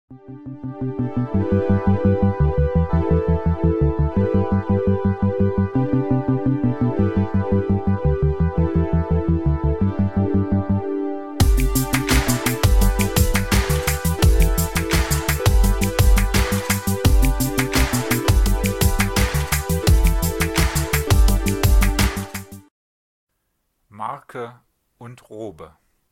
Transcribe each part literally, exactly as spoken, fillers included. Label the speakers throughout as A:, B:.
A: Marke und Robe.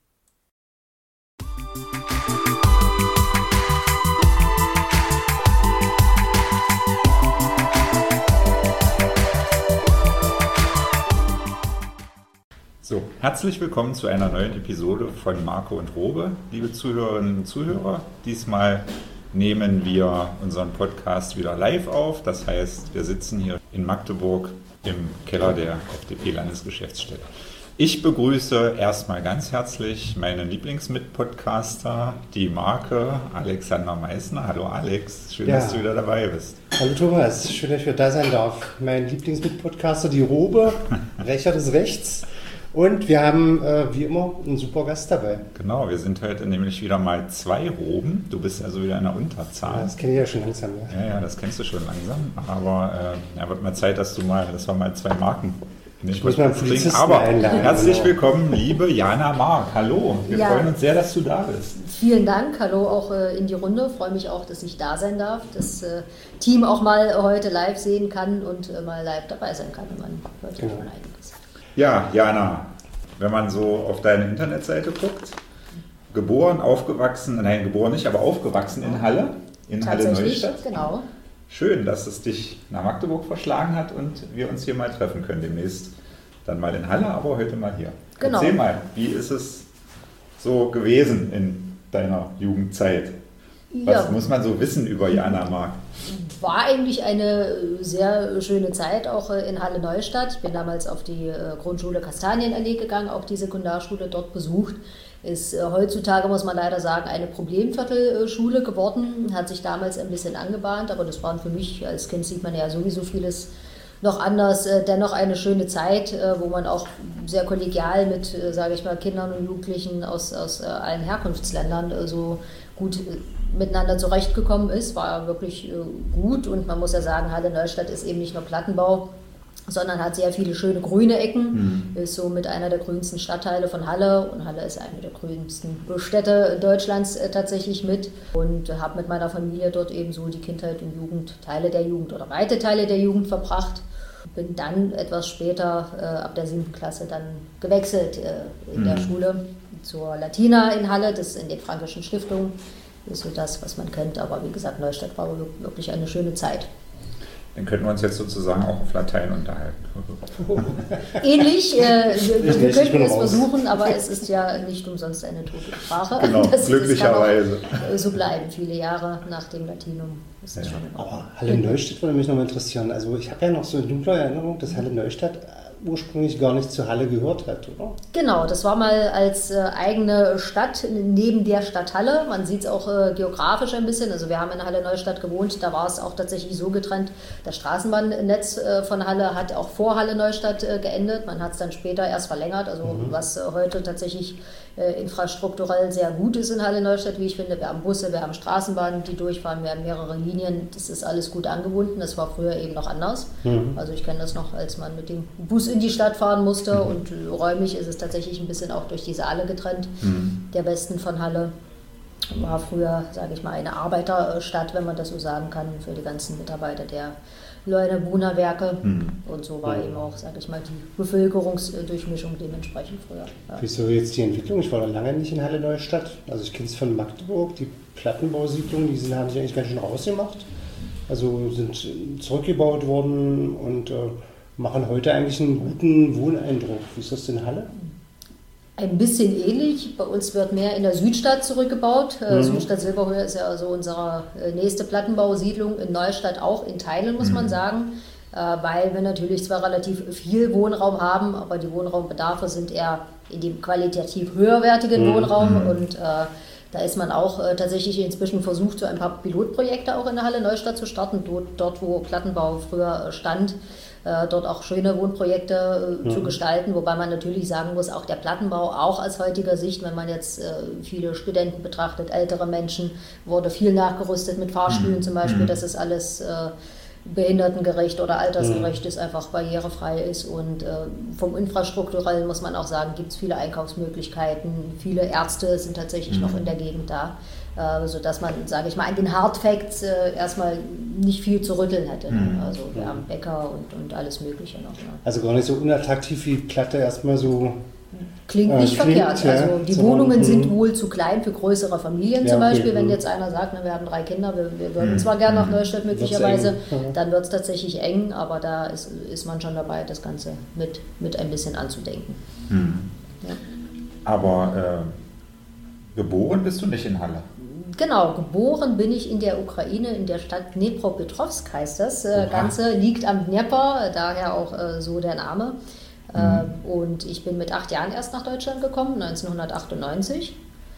A: So, herzlich willkommen zu einer neuen Episode von Marke und Robe, liebe Zuhörerinnen und Zuhörer. Diesmal nehmen wir unseren Podcast wieder live auf. Das heißt, wir sitzen hier in Magdeburg im Keller der F D P-Landesgeschäftsstelle. Ich begrüße erstmal ganz herzlich meinen Lieblingsmitpodcaster, die Marke Alexander Meissner. Hallo Alex, schön, ja. dass du wieder dabei bist.
B: Hallo Thomas, schön, dass ich wieder da sein darf. Mein Lieblingsmitpodcaster, die Robe, Rächer des Rechts. Und wir haben, äh, wie immer, einen super Gast dabei.
A: Genau, wir sind heute nämlich wieder mal zwei Roben. Du bist also wieder in der Unterzahl.
B: Ja, das kenne ich ja schon langsam. Ja,
A: ja, ja das kennst du schon langsam. Aber äh, ja, wird mal Zeit, dass du mal, dass wir mal zwei Marken
B: Ich muss mal einen Polizisten
A: Aber
B: einladen.
A: Herzlich willkommen, liebe Jana Mark. Hallo, wir ja. freuen uns sehr, dass du da bist.
C: Vielen Dank, hallo auch äh, in die Runde. Freue mich auch, dass ich da sein darf, das äh, Team auch mal heute live sehen kann und äh, mal live dabei sein kann. Man hört ja schon einiges.
A: Ja, Jana, wenn man so auf deine Internetseite guckt, geboren, aufgewachsen, nein, geboren nicht, aber aufgewachsen in Halle, in Halle Neustadt.
C: Genau.
A: Schön, dass es dich nach Magdeburg verschlagen hat und wir uns hier mal treffen können demnächst. Dann mal in Halle, aber heute mal hier.
C: Genau.
A: Erzähl mal, wie ist es so gewesen in deiner Jugendzeit? Was ja. muss man so wissen über Jana Mark?
C: War eigentlich eine sehr schöne Zeit, auch in Halle Neustadt. Ich bin damals auf die Grundschule Kastanienallee gegangen, auch die Sekundarschule dort besucht. Ist heutzutage, muss man leider sagen, eine Problemviertelschule geworden. Hat sich damals ein bisschen angebahnt, aber das waren für mich, als Kind sieht man ja sowieso vieles noch anders. Dennoch eine schöne Zeit, wo man auch sehr kollegial mit, sage ich mal, Kindern und Jugendlichen aus, aus allen Herkunftsländern so gut miteinander zurechtgekommen ist. War wirklich gut und man muss ja sagen, Halle Neustadt ist eben nicht nur Plattenbau, sondern hat sehr viele schöne grüne Ecken, mhm. ist so mit einer der grünsten Stadtteile von Halle und Halle ist eine der grünsten Städte Deutschlands äh, tatsächlich mit und äh, habe mit meiner Familie dort eben so die Kindheit und Jugend, Teile der Jugend oder weite Teile der Jugend verbracht. Bin dann etwas später, äh, ab der siebten Klasse, dann gewechselt äh, in mhm. der Schule zur Latina in Halle, das ist in den Frankischen Stiftungen, ist so das, was man kennt, aber wie gesagt, Neustadt war wirklich eine schöne Zeit.
A: Dann könnten wir uns jetzt sozusagen auch auf Latein unterhalten.
C: Ähnlich, äh, wir, wir könnten es versuchen, aber es ist ja nicht umsonst eine tote Sprache.
A: Genau, das, glücklicherweise.
C: Das kann auch so bleiben, viele Jahre nach dem Latinum. Ist das
B: ja.
C: schon
B: aber Halle Neustadt würde mich noch mal interessieren. Also ich habe ja noch so eine dunkle Erinnerung, dass Halle Neustadt ursprünglich gar nicht zu Halle gehört hat, oder?
C: Genau, das war mal als äh, eigene Stadt neben der Stadt Halle. Man sieht es auch äh, geografisch ein bisschen. Also wir haben in Halle Neustadt gewohnt, da war es auch tatsächlich so getrennt. Das Straßenbahnnetz äh, von Halle hat auch vor Halle Neustadt äh, geendet. Man hat es dann später erst verlängert, also mhm. was äh, heute tatsächlich äh, infrastrukturell sehr gut ist in Halle Neustadt, wie ich finde. Wir haben Busse, wir haben Straßenbahnen, die durchfahren, wir haben mehrere Linien. Das ist alles gut angebunden. Das war früher eben noch anders. Mhm. Also ich kenne das noch, als man mit dem Bus in die Stadt fahren musste mhm. und räumlich ist es tatsächlich ein bisschen auch durch die Saale getrennt. Mhm. Der Westen von Halle war früher, sage ich mal, eine Arbeiterstadt, wenn man das so sagen kann, für die ganzen Mitarbeiter der Leuna-Buna-Werke mhm. und so war mhm. eben auch, sage ich mal, die Bevölkerungsdurchmischung dementsprechend früher. Ja.
B: Wieso jetzt die Entwicklung? Ich war da lange nicht in Halle Neustadt, also ich kenne es von Magdeburg, die Plattenbausiedlungen, die sind, haben sich eigentlich ganz schön rausgemacht, also sind zurückgebaut worden und äh, machen heute eigentlich einen guten Wohneindruck. Wie ist das in Halle?
C: Ein bisschen ähnlich. Bei uns wird mehr in der Südstadt zurückgebaut. Mhm. Südstadt Silberhöhe ist ja also unsere nächste Plattenbausiedlung. In Neustadt auch in Teilen, muss mhm. man sagen. Weil wir natürlich zwar relativ viel Wohnraum haben, aber die Wohnraumbedarfe sind eher in dem qualitativ höherwertigen mhm. Wohnraum. Und äh, da ist man auch äh, tatsächlich inzwischen versucht, so ein paar Pilotprojekte auch in der Halle Neustadt zu starten. Dort, dort wo Plattenbau früher stand, äh, dort auch schöne Wohnprojekte äh, mhm. zu gestalten, wobei man natürlich sagen muss, auch der Plattenbau, auch aus heutiger Sicht, wenn man jetzt äh, viele Studenten betrachtet, ältere Menschen, wurde viel nachgerüstet mit Fahrstühlen mhm. zum Beispiel, mhm. das ist alles äh, behindertengerecht oder altersgerecht ist, einfach barrierefrei ist und äh, vom Infrastrukturellen muss man auch sagen, gibt es viele Einkaufsmöglichkeiten, viele Ärzte sind tatsächlich mhm. noch in der Gegend da, äh, sodass man, sage ich mal, an den Hard Facts äh, erstmal nicht viel zu rütteln hätte. Mhm. Also wir haben Bäcker und, und alles Mögliche noch. Ne?
B: Also gar nicht so unattraktiv wie Platte erstmal so...
C: Klingt nicht äh, verkehrt. Klingt, also die so, Wohnungen mh. sind wohl zu klein für größere Familien ja, zum Beispiel. Okay, wenn jetzt einer sagt, na, wir haben drei Kinder, wir, wir würden mh. zwar gerne nach Neustadt möglicherweise, dann wird es tatsächlich eng, aber da ist, ist man schon dabei, das Ganze mit, mit ein bisschen anzudenken.
A: Mhm. Ja. Aber äh, geboren bist du nicht in Halle?
C: Genau, geboren bin ich in der Ukraine, in der Stadt Dnepropetrovsk heißt das. Das Ganze liegt am Dnieper, daher auch äh, so der Name. Mhm. Und ich bin mit acht Jahren erst nach Deutschland gekommen, neunzehnhundertachtundneunzig.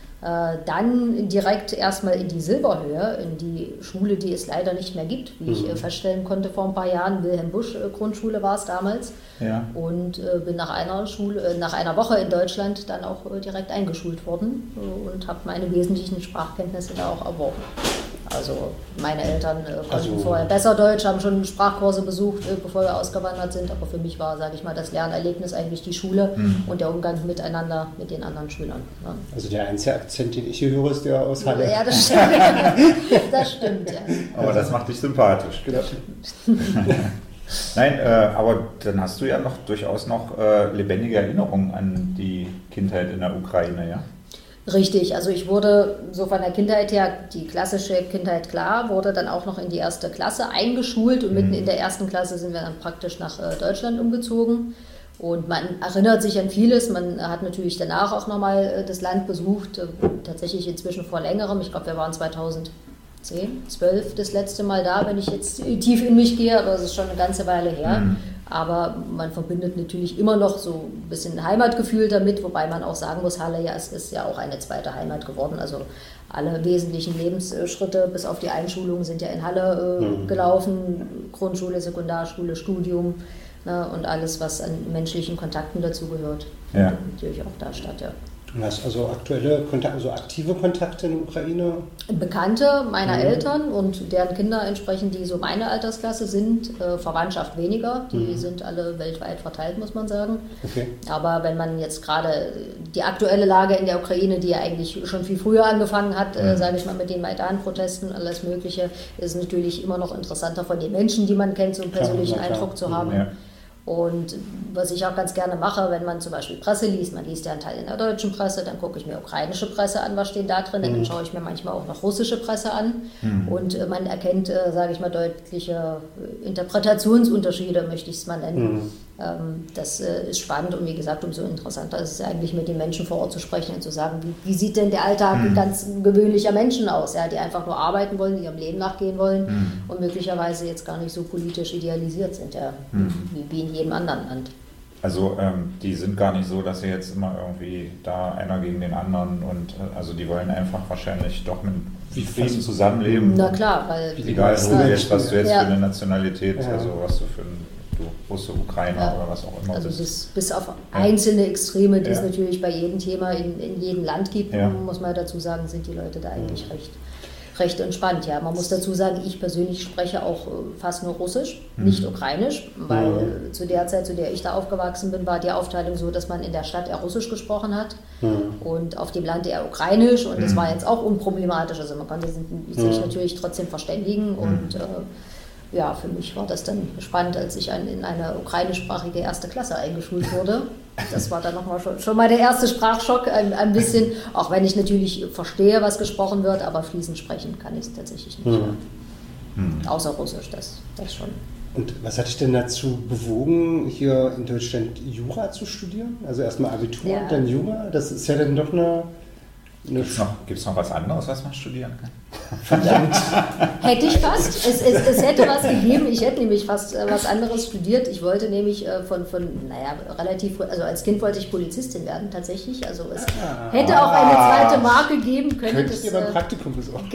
C: Dann direkt erstmal in die Silberhöhe, in die Schule, die es leider nicht mehr gibt, wie ich mhm. feststellen konnte vor ein paar Jahren. Wilhelm Busch Grundschule war es damals. Ja. Und bin nach einer, Schule, nach einer Woche in Deutschland dann auch direkt eingeschult worden und habe meine wesentlichen Sprachkenntnisse da auch erworben. Also meine Eltern äh, konnten also, vorher besser Deutsch, haben schon Sprachkurse besucht, äh, bevor wir ausgewandert sind. Aber für mich war, sage ich mal, das Lernerlebnis eigentlich die Schule mhm. und der Umgang miteinander mit den anderen Schülern. Ja.
B: Also der einzige Akzent, den ich hier höre, ist der aus Halle.
C: Ja, das stimmt. Das stimmt, ja.
A: Aber das macht dich sympathisch. Genau. Nein, äh, aber dann hast du ja noch durchaus noch äh, lebendige Erinnerungen an die Kindheit in der Ukraine, ja?
C: Richtig, also ich wurde so von der Kindheit her, die klassische Kindheit klar, wurde dann auch noch in die erste Klasse eingeschult und mitten in der ersten Klasse sind wir dann praktisch nach äh, Deutschland umgezogen und man erinnert sich an vieles, man hat natürlich danach auch nochmal äh, das Land besucht, äh, tatsächlich inzwischen vor längerem, ich glaube wir waren zweitausendzehn, zwölf das letzte Mal da, wenn ich jetzt tief in mich gehe, aber das ist schon eine ganze Weile her. Mhm. Aber man verbindet natürlich immer noch so ein bisschen Heimatgefühl damit, wobei man auch sagen muss, Halle ja, es ist ja auch eine zweite Heimat geworden. Also alle wesentlichen Lebensschritte bis auf die Einschulung sind ja in Halle äh, mhm. gelaufen. Grundschule, Sekundarschule, Studium, ne, und alles, was an menschlichen Kontakten dazugehört,
A: ja.
C: natürlich auch da statt, ja.
B: Du hast also aktuelle Kontakte, also aktive Kontakte in der Ukraine?
C: Bekannte meiner mhm. Eltern und deren Kinder entsprechend, die so meine Altersklasse sind, äh, Verwandtschaft weniger, die mhm. sind alle weltweit verteilt, muss man sagen. Okay. Aber wenn man jetzt gerade die aktuelle Lage in der Ukraine, die ja eigentlich schon viel früher angefangen hat, mhm. äh, sage ich mal mit den Maidan-Protesten, alles Mögliche, ist natürlich immer noch interessanter von den Menschen, die man kennt, so einen persönlichen klar, Eindruck klar. zu haben. Ja. Und was ich auch ganz gerne mache, wenn man zum Beispiel Presse liest, man liest ja einen Teil in der deutschen Presse, dann gucke ich mir ukrainische Presse an, was steht da drin, mhm. dann schaue ich mir manchmal auch noch russische Presse an mhm. und äh, man erkennt, äh, sage ich mal, deutliche Interpretationsunterschiede, möchte ich es mal nennen. Mhm. Ähm, das äh, ist spannend und wie gesagt, umso interessanter ist es eigentlich mit den Menschen vor Ort zu sprechen und zu sagen, wie, wie sieht denn der Alltag mhm. ganz gewöhnlicher Menschen aus, ja, die einfach nur arbeiten wollen, die ihrem Leben nachgehen wollen mhm. und möglicherweise jetzt gar nicht so politisch idealisiert sind, ja, mhm. wie, wie in jedem anderen Land.
A: Also ähm, die sind gar nicht so, dass sie jetzt immer irgendwie da einer gegen den anderen und äh, also die wollen einfach wahrscheinlich doch mit Frieden zusammenleben.
C: Na klar, weil
A: egal wo du jetzt, was du jetzt ja. für eine Nationalität, ja. also was du für ein du Russe, Ukrainer ja. oder was auch immer.
C: Also bis, bis auf einzelne Extreme, die ja. es natürlich bei jedem Thema in, in jedem Land gibt, ja. muss man dazu sagen, sind die Leute da eigentlich mhm. recht, recht entspannt. Ja, man muss dazu sagen, ich persönlich spreche auch fast nur Russisch, mhm. nicht Ukrainisch, weil mhm. zu der Zeit, zu der ich da aufgewachsen bin, war die Aufteilung so, dass man in der Stadt eher Russisch gesprochen hat mhm. und auf dem Land eher Ukrainisch und das mhm. war jetzt auch unproblematisch. Also man konnte sich mhm. natürlich trotzdem verständigen mhm. und äh, ja, für mich war das dann spannend, als ich in eine ukrainischsprachige erste Klasse eingeschult wurde. Das war dann nochmal schon, schon mal der erste Sprachschock, ein, ein bisschen, auch wenn ich natürlich verstehe, was gesprochen wird, aber fließend sprechen kann ich es tatsächlich nicht. Hm. Hm. Außer Russisch, das, das schon.
B: Und was hat dich denn dazu bewogen, hier in Deutschland Jura zu studieren? Also erstmal Abitur ja. und dann Jura? Das ist ja dann doch eine... eine
A: Gibt es noch, gibt's noch was anderes, was man studieren kann?
B: Verdammt.
C: Hätte ich fast. Es, es, es hätte was gegeben. Ich hätte nämlich fast äh, was anderes studiert. Ich wollte nämlich äh, von, von, naja, relativ, also als Kind wollte ich Polizistin werden, tatsächlich. Also es ah, hätte auch eine zweite Marke geben können.
B: Könntest du beim Praktikum besorgen.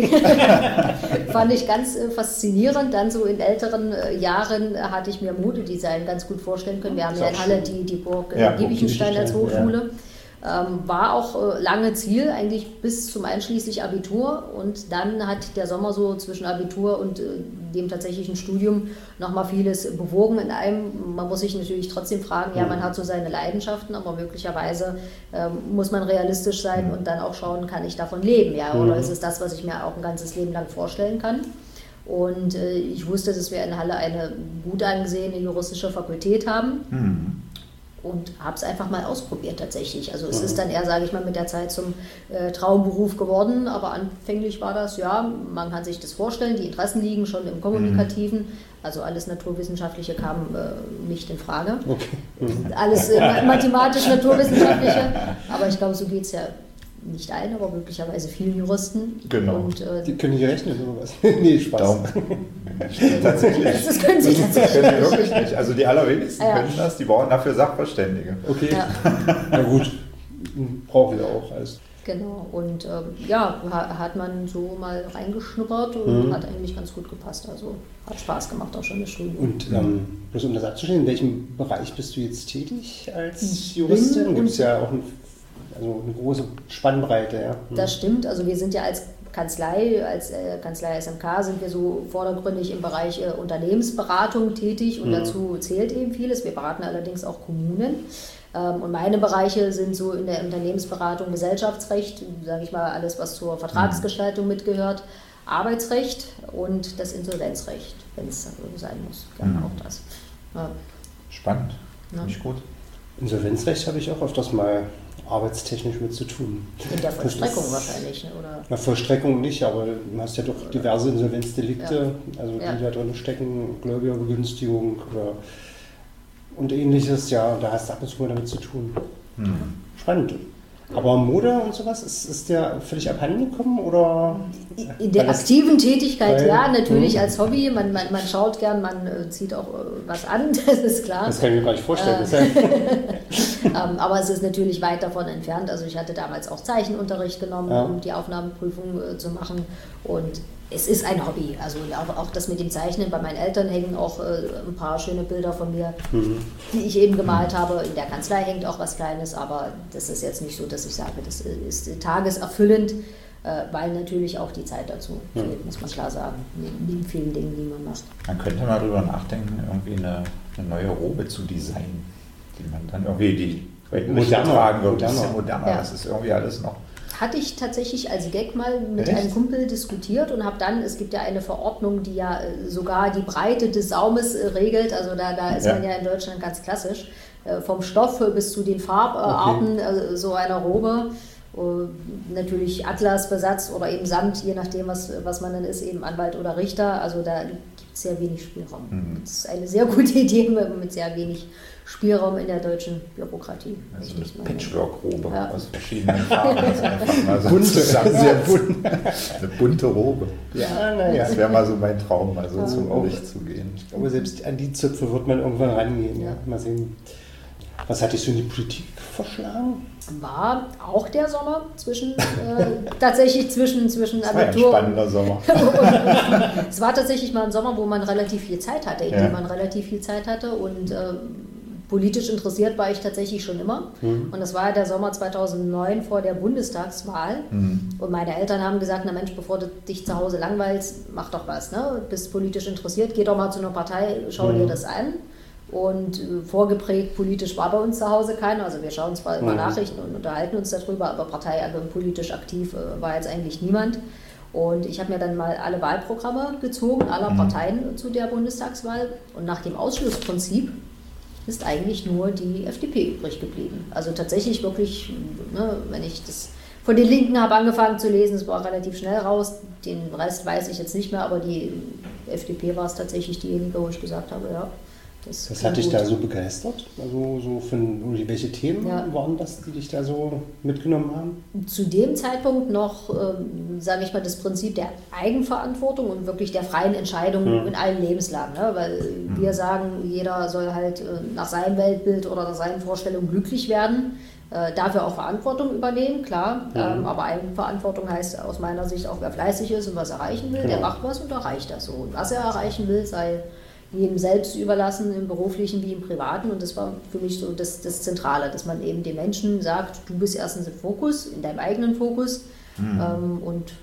C: Fand ich ganz äh, faszinierend. Dann so in älteren äh, Jahren äh, hatte ich mir Modedesign ganz gut vorstellen können. Wir haben ja in Halle die, die Burg äh, ja, Giebichenstein als Hochschule. Ja. Ähm, war auch äh, lange Ziel, eigentlich bis zum einschließlich Abitur, und dann hat der Sommer so zwischen Abitur und äh, dem tatsächlichen Studium nochmal vieles bewogen in einem. Man muss sich natürlich trotzdem fragen, ja, man hat so seine Leidenschaften, aber möglicherweise äh, muss man realistisch sein und dann auch schauen, kann ich davon leben, ja, oder ist es das, was ich mir auch ein ganzes Leben lang vorstellen kann? Und äh, ich wusste, dass wir in Halle eine gut angesehene juristische Fakultät haben. Mhm. Und habe es einfach mal ausprobiert tatsächlich. Also es mhm. ist dann eher, sage ich mal, mit der Zeit zum äh, Traumberuf geworden, aber anfänglich war das, ja, man kann sich das vorstellen, die Interessen liegen schon im Kommunikativen, mhm. also alles Naturwissenschaftliche kam äh, nicht in Frage. Okay. Mhm. Alles äh, mathematisch-naturwissenschaftliche, aber ich glaube, so geht es ja nicht allen, aber möglicherweise vielen Juristen.
A: Genau.
C: Und, äh,
B: die können nicht rechnen oder was? Nee, Spaß.
A: Tatsächlich.
C: Das können sie tatsächlich
A: können die wirklich nicht. Also die allerwenigsten ja. können das, die brauchen dafür Sachverständige.
B: Okay. Ja. Na gut, brauchen wir auch alles.
C: Genau, und ähm, ja, hat man so mal reingeschnuppert und mhm. hat eigentlich ganz gut gepasst. Also hat Spaß gemacht, auch schon das Studium.
B: Und ähm, bloß um das abzustellen, in welchem Bereich bist du jetzt tätig als Juristin? Gibt es ja auch ein Also eine große Spannbreite, ja. Mhm.
C: Das stimmt. Also wir sind ja als Kanzlei, als äh, Kanzlei S M K sind wir so vordergründig im Bereich äh, Unternehmensberatung tätig und mhm. dazu zählt eben vieles. Wir beraten allerdings auch Kommunen. Ähm, und meine Bereiche sind so in der Unternehmensberatung Gesellschaftsrecht, sage ich mal, alles, was zur Vertragsgestaltung mitgehört, Arbeitsrecht und das Insolvenzrecht, wenn es sein muss. Gerne mhm. auch das. Ja.
A: Spannend, finde ich gut.
B: Insolvenzrecht habe ich auch öfters mal arbeitstechnisch mit zu tun.
C: In der Vollstreckung ist, wahrscheinlich, ne? Oder?
B: Na, Vollstreckung nicht, aber du hast ja doch diverse Insolvenzdelikte, ja. also die ja. da drin stecken, Gläubigerbegünstigung oder und ähnliches, ja, da hast du ab und zu mal damit zu tun. Mhm. Spannend. Aber Mode und sowas, ist, ist der völlig abhanden gekommen? Oder?
C: In der aktiven Tätigkeit, weil, ja, natürlich mh. als Hobby. Man, man, man schaut gern, man äh, zieht auch äh, was an, das ist klar.
B: Das kann ich mir gar nicht vorstellen.
C: Äh, ähm, aber es ist natürlich weit davon entfernt. Also ich hatte damals auch Zeichenunterricht genommen, ja. um die Aufnahmeprüfung äh, zu machen. Und es ist ein Hobby. Also auch, auch das mit dem Zeichnen. Bei meinen Eltern hängen auch äh, ein paar schöne Bilder von mir, mhm. die ich eben gemalt habe. In der Kanzlei hängt auch was Kleines, aber das ist jetzt nicht so, dass ich sage, das ist tageserfüllend, äh, weil natürlich auch die Zeit dazu fehlt, mhm. muss man klar sagen, neben vielen Dingen, die man macht.
A: Man könnte mal darüber nachdenken, irgendwie eine, eine neue Robe zu designen, die man dann irgendwie die moderner tragen wird. Das ist ja moderner, ja. Das ist irgendwie alles noch.
C: Hatte ich tatsächlich als Gag mal mit
A: Echt?
C: einem Kumpel diskutiert und habe dann, es gibt ja eine Verordnung, die ja sogar die Breite des Saumes regelt, also da, da ist ja. man ja in Deutschland ganz klassisch, vom Stoff bis zu den Farbarten okay. so einer Robe, natürlich Atlasbesatz oder eben Samt, je nachdem, was, was man dann ist, eben Anwalt oder Richter, also da gibt es sehr wenig Spielraum. Mhm. Das ist eine sehr gute Idee mit sehr wenig Spielraum in der deutschen Bürokratie.
A: Also eine Patchwork-Robe ja. aus verschiedenen Farben. Das ist einfach mal so bunte, sehr bunt. Eine bunte Robe.
B: Ja, na ja.
A: Das wäre mal so mein Traum, mal so ja. zum Gericht zu gehen.
B: Ich glaube, selbst an die Zöpfe wird man irgendwann rangehen. Ja. Mal sehen. Was hatte ich so in die Politik verschlagen?
C: War auch der Sommer zwischen, äh, tatsächlich zwischen, zwischen
A: das Abitur. War ein spannender Sommer.
C: Es war tatsächlich mal ein Sommer, wo man relativ viel Zeit hatte, in ja. dem man relativ viel Zeit hatte und äh, politisch interessiert war ich tatsächlich schon immer. Mhm. Und das war der Sommer zweitausendneun vor der Bundestagswahl. Mhm. Und meine Eltern haben gesagt, na Mensch, bevor du dich zu Hause langweilst, mach doch was. Ne? Bist politisch interessiert, geh doch mal zu einer Partei, schau mhm. dir das an. Und äh, vorgeprägt politisch war bei uns zu Hause keiner. Also wir schauen zwar immer mhm. Nachrichten und unterhalten uns darüber, aber Partei, also politisch aktiv äh, war jetzt eigentlich niemand. Und ich habe mir dann mal alle Wahlprogramme gezogen, aller mhm. Parteien zu der Bundestagswahl. Und nach dem Ausschlussprinzip ist eigentlich nur die F D P übrig geblieben. Also tatsächlich wirklich, ne, wenn ich das von den Linken habe angefangen zu lesen, es war relativ schnell raus, den Rest weiß ich jetzt nicht mehr, aber die F D P war es tatsächlich diejenige, wo ich gesagt habe, ja,
B: Das, das hat dich gut. Da so begeistert? Also so für welche Themen ja. waren das, die dich da so mitgenommen haben?
C: Zu dem Zeitpunkt noch, ähm, sage ich mal, das Prinzip der Eigenverantwortung und wirklich der freien Entscheidung mhm. in allen Lebenslagen. Ne? Weil mhm. wir sagen, jeder soll halt äh, nach seinem Weltbild oder nach seinen Vorstellungen glücklich werden. Äh, dafür auch Verantwortung übernehmen, klar. Mhm. Ähm, aber Eigenverantwortung heißt aus meiner Sicht auch, wer fleißig ist und was erreichen will, genau. der macht was und erreicht das so. Und was er erreichen will, sei jedem selbst überlassen, im beruflichen wie im privaten. Und das war für mich so das, das Zentrale, dass man eben den Menschen sagt, du bist erstens im Fokus, in deinem eigenen Fokus mhm. ähm, und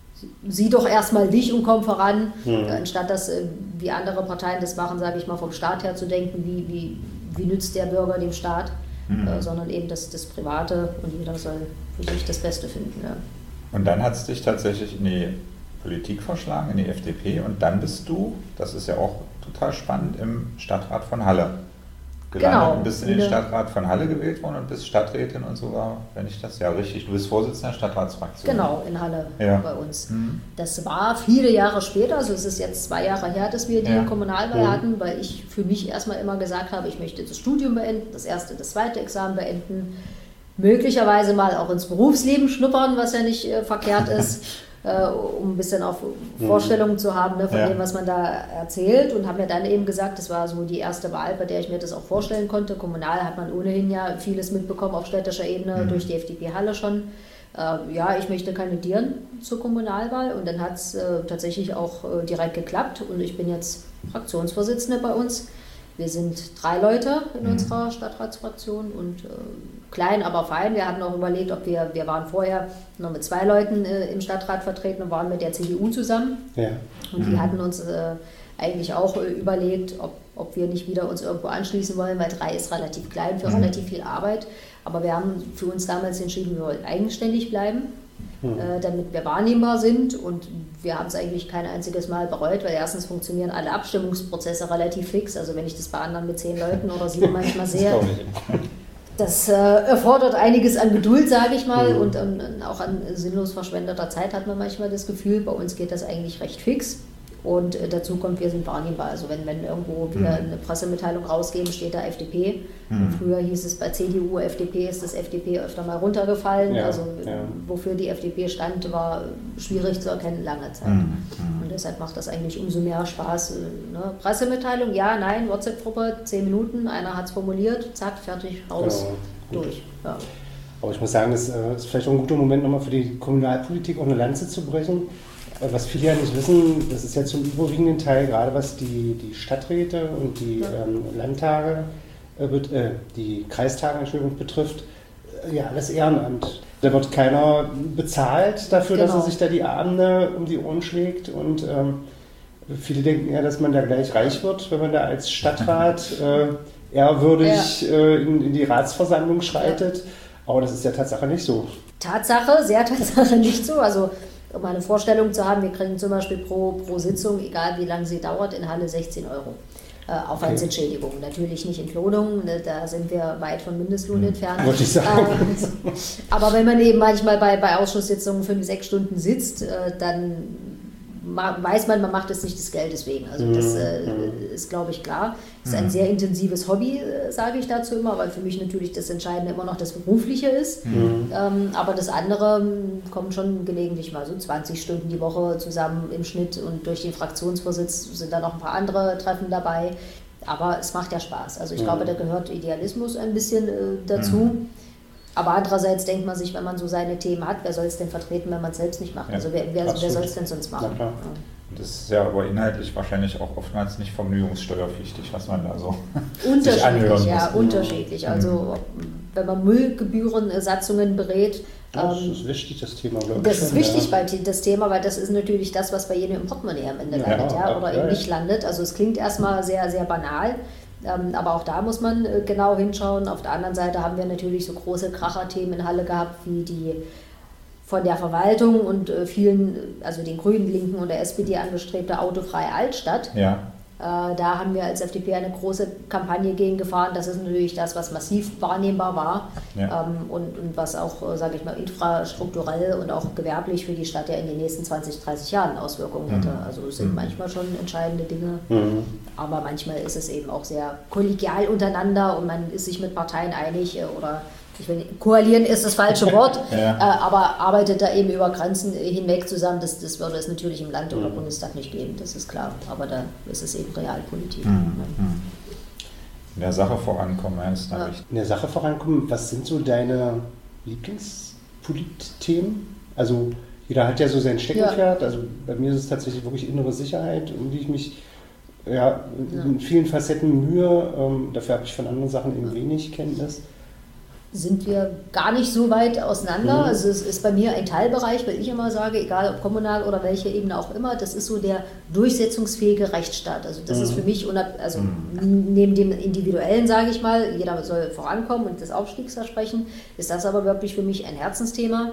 C: sieh doch erstmal dich und komm voran, mhm. anstatt dass, äh, wie andere Parteien das machen, sage ich mal, vom Staat her zu denken, wie, wie, wie nützt der Bürger dem Staat, mhm. äh, sondern eben das, das Private und jeder soll für sich das Beste finden. Ja.
A: Und dann hat es dich tatsächlich in die Politik verschlagen, in die F D P und dann bist du, das ist ja auch total spannend, im Stadtrat von Halle gelandet.
C: Genau.
A: Du bist in den Stadtrat von Halle gewählt worden und bist Stadträtin und sogar, wenn ich das ja richtig, du bist Vorsitzender der Stadtratsfraktion.
C: Genau, in Halle
A: ja.
C: bei uns.
A: Mhm.
C: Das war viele Jahre später, also es ist jetzt zwei Jahre her, dass wir die
A: ja.
C: Kommunalwahl
A: mhm.
C: hatten, weil ich für mich erstmal immer gesagt habe, ich möchte das Studium beenden, das erste, das zweite Examen beenden, möglicherweise mal auch ins Berufsleben schnuppern, was ja nicht äh, verkehrt ist. Äh, um ein bisschen auch Vorstellungen zu haben, ne, von ja. dem, was man da erzählt, und habe mir dann eben gesagt, das war so die erste Wahl, bei der ich mir das auch vorstellen konnte. Kommunal hat man ohnehin ja vieles mitbekommen auf städtischer Ebene, mhm. durch die F D P Halle schon. Äh, ja, ich möchte kandidieren zur Kommunalwahl, und dann hat es äh, tatsächlich auch äh, direkt geklappt, und ich bin jetzt Fraktionsvorsitzende bei uns. Wir sind drei Leute in mhm. unserer Stadtratsfraktion und äh, klein, aber fein. Wir hatten auch überlegt, ob wir, wir waren vorher noch mit zwei Leuten äh, im Stadtrat vertreten und waren mit der C D U zusammen.
B: Ja.
C: Und mhm. die hatten uns äh, eigentlich auch äh, überlegt, ob, ob wir nicht wieder uns irgendwo anschließen wollen, weil drei ist relativ klein für mhm. relativ viel Arbeit. Aber wir haben für uns damals entschieden, wir wollen eigenständig bleiben, mhm. äh, damit wir wahrnehmbar sind, und wir haben es eigentlich kein einziges Mal bereut, weil erstens funktionieren alle Abstimmungsprozesse relativ fix. Also wenn ich das bei anderen mit zehn Leuten oder sieben manchmal sehe, das äh, erfordert einiges an Geduld, sage ich mal, mhm. und an, auch an sinnlos verschwendeter Zeit hat man manchmal das Gefühl. Bei uns geht das eigentlich recht fix. Und äh, dazu kommt, wir sind wahrnehmbar. Also wenn, wenn irgendwo wir eine Pressemitteilung rausgeben, steht da F D P. Mhm. Und früher hieß es bei C D U, F D P, ist das F D P öfter mal runtergefallen.
B: Ja,
C: also
B: ja.
C: wofür die F D P stand, war schwierig zu erkennen lange Zeit.
A: Mhm.
C: Und deshalb macht das eigentlich umso mehr Spaß. Ne? Pressemitteilung, ja, nein, WhatsApp-Gruppe, zehn Minuten, einer hat es formuliert, zack, fertig, raus, genau, durch. Ja.
B: Aber ich muss sagen, das ist vielleicht auch ein guter Moment, nochmal für die Kommunalpolitik auch eine Lanze zu brechen. Was viele ja nicht wissen, das ist ja zum überwiegenden Teil, gerade was die, die Stadträte und die ja. ähm, Landtage, äh, äh, die Kreistage Entschuldigung, betrifft, äh, ja, alles Ehrenamt. Da wird keiner bezahlt dafür, genau. dass er sich da die Abende um die Ohren schlägt, und ähm, viele denken ja, dass man da gleich reich wird, wenn man da als Stadtrat äh, ehrwürdig ja. äh, in, in die Ratsversammlung schreitet. Ja. Aber das ist ja Tatsache nicht so.
C: Tatsache, sehr Tatsache nicht so. Also um eine Vorstellung zu haben, wir kriegen zum Beispiel pro, pro Sitzung, egal wie lange sie dauert, in Halle sechzehn Euro. Äh, Aufwandsentschädigung. Okay. Natürlich nicht Entlohnung, ne, da sind wir weit von Mindestlohn hm. entfernt.
B: Wollte ich sagen.
C: Äh, aber wenn man eben manchmal bei, bei Ausschusssitzungen fünf, sechs Stunden sitzt, äh, dann weiß man, man macht es nicht des Geldes wegen. Also das äh, ist, glaube ich, klar. Das ist ein sehr intensives Hobby, äh, sage ich dazu immer, weil für mich natürlich das Entscheidende immer noch das Berufliche ist. Mhm. Ähm, aber das andere kommt schon gelegentlich mal so zwanzig Stunden die Woche zusammen im Schnitt, und durch den Fraktionsvorsitz sind da noch ein paar andere Treffen dabei. Aber es macht ja Spaß. Also ich mhm. glaube, da gehört Idealismus ein bisschen äh, dazu. Mhm. Aber andererseits denkt man sich, wenn man so seine Themen hat, wer soll es denn vertreten, wenn man es selbst nicht macht? Ja, also wer, wer, wer soll es denn sonst machen? Ja.
A: Das ist ja aber inhaltlich wahrscheinlich auch oftmals nicht vergnügungssteuerpflichtig, was man da so
C: unterschiedlich,
A: anhören
C: ja,
A: muss.
C: unterschiedlich. Also wenn man Müllgebührensatzungen berät,
B: ja, das ist wichtig, das Thema, glaube ich.
C: Das ist wichtig, ja. weil das Thema, weil das ist natürlich das, was bei jedem im Portemonnaie am Ende ja, landet, ja, oder ja, eben nicht landet. Also es klingt erstmal sehr, sehr banal. Ähm, aber auch da muss man äh, genau hinschauen. Auf der anderen Seite haben wir natürlich so große Kracherthemen in Halle gehabt, wie die von der Verwaltung und äh, vielen, also den Grünen, Linken und der S P D angestrebte autofreie Altstadt.
A: Ja.
C: Da haben wir als F D P eine große Kampagne gegen gefahren. Das ist natürlich das, was massiv wahrnehmbar war ja. und, und was auch, sage ich mal, infrastrukturell und auch gewerblich für die Stadt ja in den nächsten zwanzig, dreißig Jahren Auswirkungen hätte. Mhm. Also es sind mhm. manchmal schon entscheidende Dinge, mhm. aber manchmal ist es eben auch sehr kollegial untereinander und man ist sich mit Parteien einig oder ich will nicht, koalieren ist das falsche Wort, ja. äh, aber arbeitet da eben über Grenzen hinweg zusammen. Das, das würde es natürlich im Land oder mhm. Bundestag nicht geben, das ist klar. Aber da ist es eben Realpolitik. Mhm.
A: Mhm. In der Sache vorankommen, ist
B: ja. In der Sache vorankommen, was sind so deine Lieblingspolitthemen? Also jeder hat ja so sein Steckenpferd. Ja. Also bei mir ist es tatsächlich wirklich innere Sicherheit, um die ich mich ja, ja. in vielen Facetten mühe. Ähm, dafür habe ich von anderen Sachen eben ja. wenig Kenntnis.
C: Sind wir gar nicht so weit auseinander. Mhm. Also es ist bei mir ein Teilbereich, weil ich immer sage, egal ob kommunal oder welche Ebene auch immer, das ist so der durchsetzungsfähige Rechtsstaat. Also das mhm. ist für mich, also mhm. neben dem Individuellen, sage ich mal, jeder soll vorankommen und das Aufstiegsversprechen, ist das aber wirklich für mich ein Herzensthema,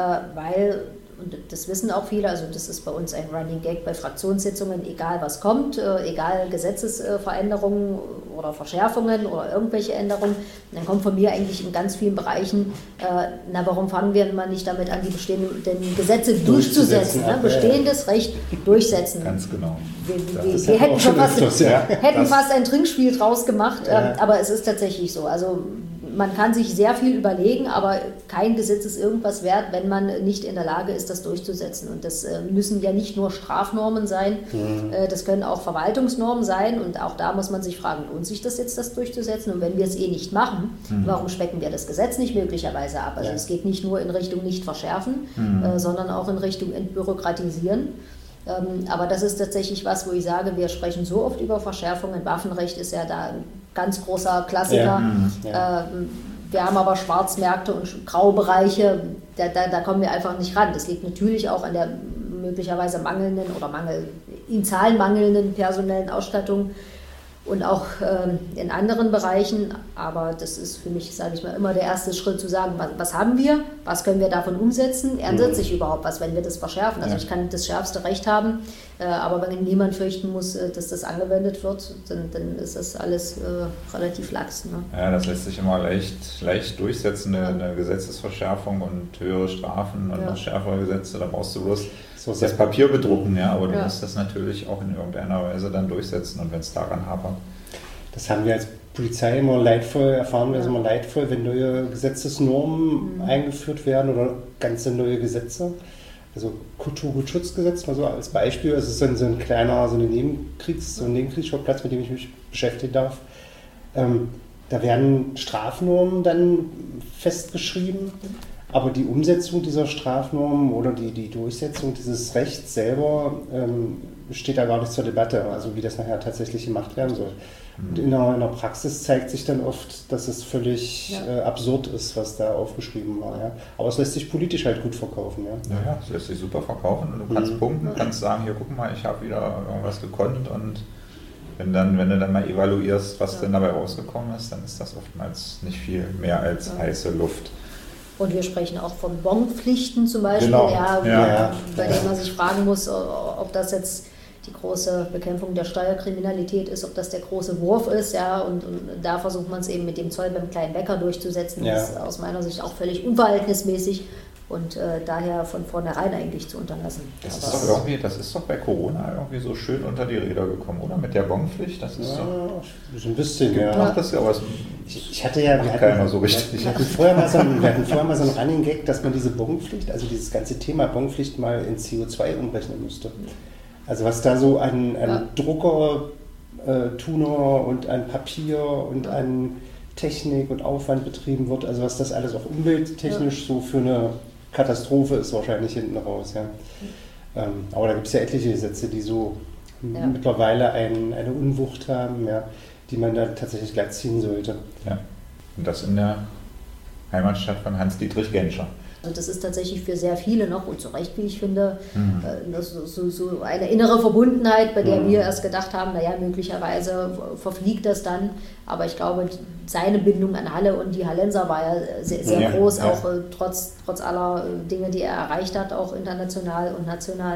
C: weil, und das wissen auch viele, also das ist bei uns ein Running Gag bei Fraktionssitzungen, egal was kommt, egal Gesetzesveränderungen oder Verschärfungen oder irgendwelche Änderungen, dann kommt von mir eigentlich in ganz vielen Bereichen, äh, na warum fangen wir mal nicht damit an, die bestehenden Gesetze durchzusetzen, ne? Bestehendes Recht durchsetzen.
A: Ganz genau.
C: Wir, wir, wir hätten, schon fast, öfters, ja. hätten fast ein Trinkspiel draus gemacht, ja. äh, aber es ist tatsächlich so. Also man kann sich sehr viel überlegen, aber kein Gesetz ist irgendwas wert, wenn man nicht in der Lage ist, das durchzusetzen. Und das äh, müssen ja nicht nur Strafnormen sein, mhm. äh, das können auch Verwaltungsnormen sein. Und auch da muss man sich fragen, lohnt sich das jetzt, das durchzusetzen? Und wenn wir es eh nicht machen, mhm. warum specken wir das Gesetz nicht möglicherweise ab? Also ja. es geht nicht nur in Richtung nicht verschärfen, mhm. äh, sondern auch in Richtung entbürokratisieren. Ähm, aber das ist tatsächlich was, wo ich sage, wir sprechen so oft über Verschärfungen. Waffenrecht ist ja da ein ganz großer Klassiker. Ja. Ja. Ähm, wir haben aber Schwarzmärkte und Graubereiche, da, da, da kommen wir einfach nicht ran. Das liegt natürlich auch an der möglicherweise mangelnden oder Mangel, in Zahlen mangelnden personellen Ausstattung und auch ähm, in anderen Bereichen. Aber das ist für mich, sage ich mal, immer der erste Schritt zu sagen, was, was haben wir, was können wir davon umsetzen, ändert sich überhaupt was, wenn wir das verschärfen. Also ja. ich kann das schärfste Recht haben, äh, aber wenn niemand fürchten muss, äh, dass das angewendet wird, dann, dann ist das alles äh, relativ lax. Ne?
A: Ja, das lässt sich immer leicht, leicht durchsetzen, eine, eine Gesetzesverschärfung und höhere Strafen und ja. noch schärfere Gesetze, da brauchst du bloß so das Papier bedrucken, ja, aber du ja. musst das natürlich auch in irgendeiner Weise dann durchsetzen und wenn es daran hapert.
B: Das haben wir als Polizei immer leidvoll erfahren, wir ja. sind immer leidvoll, wenn neue Gesetzesnormen mhm. eingeführt werden oder ganze neue Gesetze. Also Kulturgutschutzgesetz, mal so als Beispiel, es ist dann so ein kleiner, so, eine Nebenkriegs-, so ein Nebenkriegsschauplatz, mit dem ich mich beschäftigen darf. Ähm, da werden Strafnormen dann festgeschrieben. Aber die Umsetzung dieser Strafnormen oder die, die Durchsetzung dieses Rechts selber ähm, steht da gar nicht zur Debatte, also wie das nachher tatsächlich gemacht werden soll. Und in der, in der Praxis zeigt sich dann oft, dass es völlig ja. äh, absurd ist, was da aufgeschrieben war. Ja. Aber es lässt sich politisch halt gut verkaufen. Ja,
A: ja, ja es lässt sich super verkaufen und du kannst mhm. punkten, kannst sagen, hier guck mal, ich habe wieder irgendwas gekonnt und wenn, dann, wenn du dann mal evaluierst, was ja. denn dabei rausgekommen ist, dann ist das oftmals nicht viel mehr als ja. heiße Luft.
C: Und wir sprechen auch von Bonpflichten zum Beispiel,
A: genau.
C: ja,
A: ja.
C: bei denen man sich fragen muss, ob das jetzt die große Bekämpfung der Steuerkriminalität ist, ob das der große Wurf ist. Ja, und, und da versucht man es eben mit dem Zoll beim kleinen Bäcker durchzusetzen. Ja. Das ist aus meiner Sicht auch völlig unverhältnismäßig und äh, daher von vornherein eigentlich zu unterlassen.
A: Das ist, doch irgendwie, das ist doch bei Corona irgendwie so schön unter die Räder gekommen, oder? Mit der Bonpflicht, das ist
B: ja,
A: doch...
B: So ein bisschen, ja.
A: Macht das ja, aber es
B: ich, ich hatte ja...
A: Wir hatten, so richtig.
B: Wir, hatten vorher mal so ein, wir hatten vorher mal so einen Running Gag, dass man diese Bonpflicht, also dieses ganze Thema Bonpflicht mal in C O zwei umrechnen müsste. Also was da so an, an ja. Drucker, äh, Tuner und an Papier und ja. an Technik und Aufwand betrieben wird, also was das alles auch umwelttechnisch ja. so für eine Katastrophe ist wahrscheinlich hinten raus. Ja. Ähm, aber da gibt es ja etliche Gesetze, die so ja. mittlerweile ein, eine Unwucht haben, ja, die man da tatsächlich glatt ziehen sollte.
A: Ja. Und das in der Heimatstadt von Hans-Dietrich Genscher.
C: Also das ist tatsächlich für sehr viele noch, und zu Recht, wie ich finde, mhm. äh, so, so eine innere Verbundenheit, bei der mhm. wir erst gedacht haben, naja, möglicherweise verfliegt das dann. Aber ich glaube, seine Bindung an Halle und die Hallenser war ja sehr, sehr ja, groß, ja. auch äh, trotz, trotz aller Dinge, die er erreicht hat, auch international und national.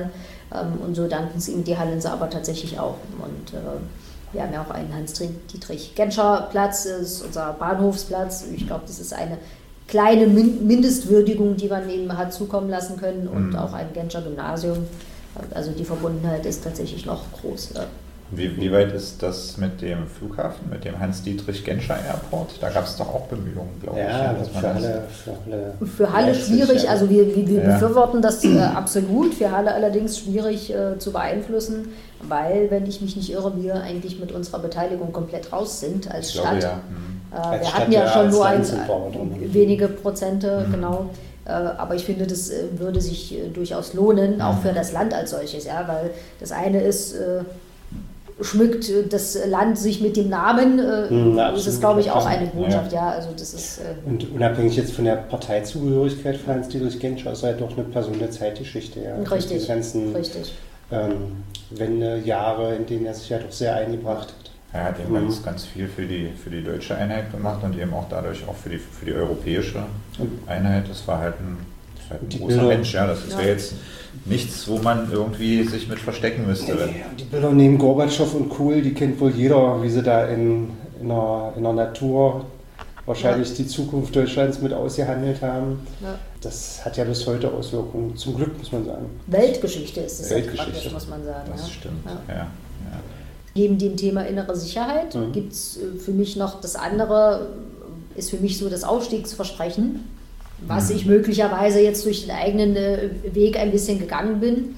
C: Ähm, und so danken es ihm die Hallenser aber tatsächlich auch. Und äh, wir haben ja auch einen Hans-Dietrich-Genscher-Platz, das ist unser Bahnhofsplatz. Ich glaube, das ist eine kleine Mindestwürdigung, die man ihm hat zukommen lassen können und mhm. auch ein Genscher-Gymnasium. Also die Verbundenheit ist tatsächlich noch groß. Ja.
A: Wie, wie weit ist das mit dem Flughafen, mit dem Hans-Dietrich-Genscher Airport? Da gab es doch auch Bemühungen, glaube
B: ja,
A: ich.
B: Ja, das für Halle, für Halle,
C: für Halle schwierig. Ja. Also wir, wir, wir
A: ja.
C: befürworten das äh, absolut. Für Halle allerdings schwierig äh, zu beeinflussen, weil, wenn ich mich nicht irre, wir eigentlich mit unserer Beteiligung komplett raus sind als
A: ich
C: Stadt.
A: Glaube, ja. hm.
C: äh,
B: als
C: wir
B: Stadt
C: hatten ja,
B: ja
C: schon nur ein,
B: ein,
C: wenige Prozente,
A: mhm.
C: genau. Aber ich finde, das würde sich durchaus lohnen, auch für das Land als solches. Ja? Weil das eine ist, äh, schmückt das Land sich mit dem Namen, äh, mhm, das ist, glaube ich, auch eine Botschaft. Ja. Ja, also das ist, äh
B: und unabhängig jetzt von der Parteizugehörigkeit von Hans-Dietrich Genscher ist halt doch eine Person der Zeitgeschichte. Ja.
C: Richtig,
B: die ganzen
C: richtig.
B: Ähm, Wendejahre, in denen er sich ja doch sehr eingebracht hat.
A: Er hat eben mhm. ganz, ganz viel für die, für die deutsche Einheit gemacht und eben auch dadurch auch für die, für die europäische Einheit. Das war halt ein, das war halt ein großer Bilder, Mensch. Ja, das ist ja jetzt nichts, wo man irgendwie sich mit verstecken müsste.
B: Ja, die Bilder neben Gorbatschow und Kohl, die kennt wohl jeder, wie sie da in, in, der, in der Natur wahrscheinlich ja. die Zukunft Deutschlands mit ausgehandelt haben. Ja. Das hat ja bis heute Auswirkungen. Zum Glück, muss man sagen.
C: Weltgeschichte ist es,
A: Weltgeschichte,
C: muss man sagen.
A: Das
C: ja.
A: stimmt, ja. ja. ja.
C: Neben dem Thema innere Sicherheit mhm. gibt es für mich noch das andere, ist für mich so das Aufstiegsversprechen, was mhm. ich möglicherweise jetzt durch den eigenen Weg ein bisschen gegangen bin,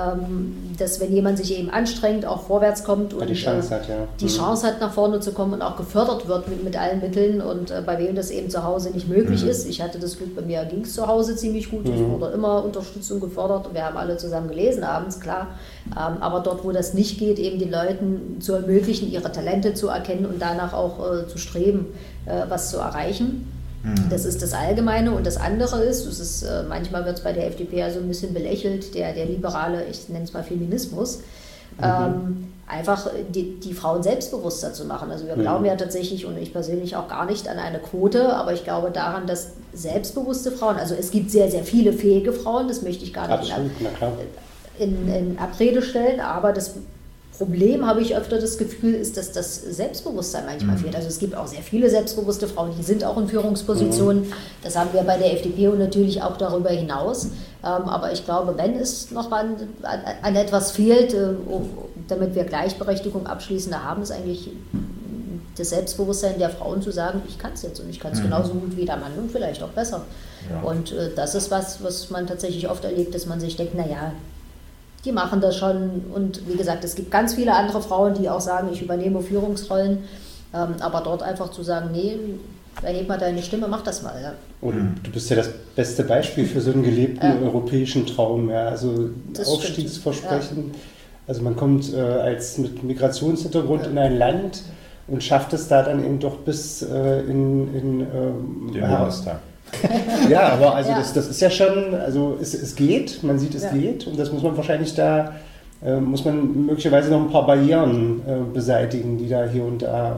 C: dass wenn jemand sich eben anstrengt, auch vorwärts kommt und
B: die Chance hat, ja.
C: die mhm. Chance hat, nach vorne zu kommen und auch gefördert wird mit, mit allen Mitteln und bei wem das eben zu Hause nicht möglich mhm. ist. Ich hatte das Glück, bei mir ging es zu Hause ziemlich gut, mhm. ich wurde immer unterstützt und gefördert und wir haben alle zusammen gelesen abends, klar. Aber dort, wo das nicht geht, eben den Leuten zu ermöglichen, ihre Talente zu erkennen und danach auch äh, zu streben, äh, was zu erreichen. Mhm. Das ist das Allgemeine. Und das andere ist, das ist äh, manchmal wird es bei der F D P ja so ein bisschen belächelt, der, der liberale, ich nenne es mal Feminismus, mhm. ähm, einfach die, die Frauen selbstbewusster zu machen. Also wir mhm. glauben ja tatsächlich, und ich persönlich auch gar nicht an eine Quote, aber ich glaube daran, dass selbstbewusste Frauen, also es gibt sehr, sehr viele fähige Frauen, das möchte ich gar nicht
B: Absolut, na klar.
C: In, in Abrede stellen, aber das Problem, habe ich öfter das Gefühl, ist, dass das Selbstbewusstsein manchmal mhm. fehlt. Also es gibt auch sehr viele selbstbewusste Frauen, die sind auch in Führungspositionen. Mhm. Das haben wir bei der F D P und natürlich auch darüber hinaus. Ähm, aber ich glaube, wenn es noch an, an, an etwas fehlt, äh, damit wir Gleichberechtigung abschließend haben, ist eigentlich das Selbstbewusstsein der Frauen zu sagen, ich kann es jetzt und ich kann es mhm. genauso gut wie der Mann und vielleicht auch besser. Ja. Und äh, das ist was, was man tatsächlich oft erlebt, dass man sich denkt, naja, die machen das schon und wie gesagt, es gibt ganz viele andere Frauen, die auch sagen, ich übernehme Führungsrollen, ähm, aber dort einfach zu sagen, nee, erheb mal deine Stimme, mach das mal. Ja.
B: Oder du bist ja das beste Beispiel für so einen gelebten ja. europäischen Traum, ja. Also das Aufstiegsversprechen. Ja. Also man kommt äh, als mit Migrationshintergrund ja. in ein Land und schafft es da dann eben doch bis äh, in, in ähm,
A: den Bundestag.
B: Ja, aber also ja. Das, das ist ja schon, also es, es geht, man sieht, es ja. geht und das muss man wahrscheinlich da, äh, muss man möglicherweise noch ein paar Barrieren äh, beseitigen, die da hier und da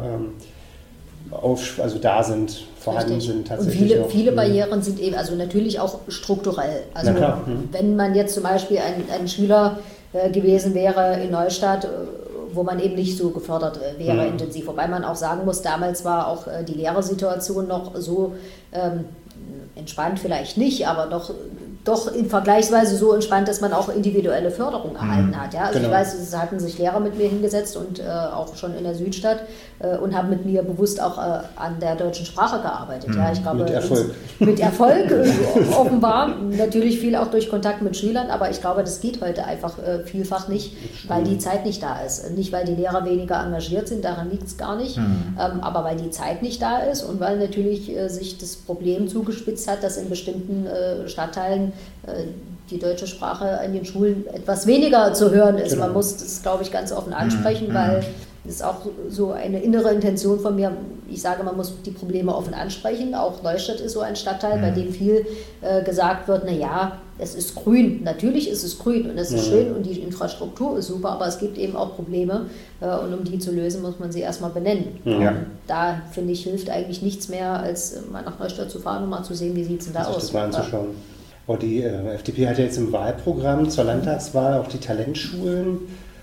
B: ähm, auf, also da sind, vorhanden Richtig. sind tatsächlich.
C: Und viele,
B: noch.
C: viele Barrieren sind eben, also natürlich auch strukturell. Also mhm. wenn man jetzt zum Beispiel ein, ein Schüler äh, gewesen wäre in Neustadt, wo man eben nicht so gefördert äh, wäre mhm. intensiv, wobei man auch sagen muss, damals war auch äh, die Lehrersituation noch so ähm, entspannt vielleicht nicht, aber doch, doch in vergleichsweise so entspannt, dass man auch individuelle Förderung erhalten hat. Ja? Also genau. Ich weiß, es hatten sich Lehrer mit mir hingesetzt und äh, auch schon in der Südstadt äh, und haben mit mir bewusst auch äh, an der deutschen Sprache gearbeitet. Mhm. Ja? Ich glaube,
B: mit Erfolg.
C: Mit Erfolg, äh, offenbar. Natürlich viel auch durch Kontakt mit Schülern, aber ich glaube, das geht heute einfach äh, vielfach nicht, weil die Zeit nicht da ist. Nicht, weil die Lehrer weniger engagiert sind, daran liegt es gar nicht, mhm. ähm, aber weil die Zeit nicht da ist und weil natürlich äh, sich das Problem zugespitzt hat, dass in bestimmten äh, Stadtteilen äh, die deutsche Sprache an den Schulen etwas weniger zu hören ist. Genau. Man muss das, glaube ich, ganz offen ansprechen, mhm. weil das ist auch so eine innere Intention von mir. Ich sage, man muss die Probleme offen ansprechen. Auch Neustadt ist so ein Stadtteil, mhm. bei dem viel äh, gesagt wird, naja, es ist grün. Natürlich ist es grün und es ist mhm. schön und die Infrastruktur ist super, aber es gibt eben auch Probleme äh, und um die zu lösen, muss man sie erstmal benennen.
B: Mhm. Ja.
C: Da, finde ich, hilft eigentlich nichts mehr, als mal nach Neustadt zu fahren und mal zu sehen, wie sieht es denn da
B: sich
C: aus.
B: Das mal anzuschauen. Aber die äh, F D P hat ja jetzt im Wahlprogramm zur Landtagswahl auch die Talentschulen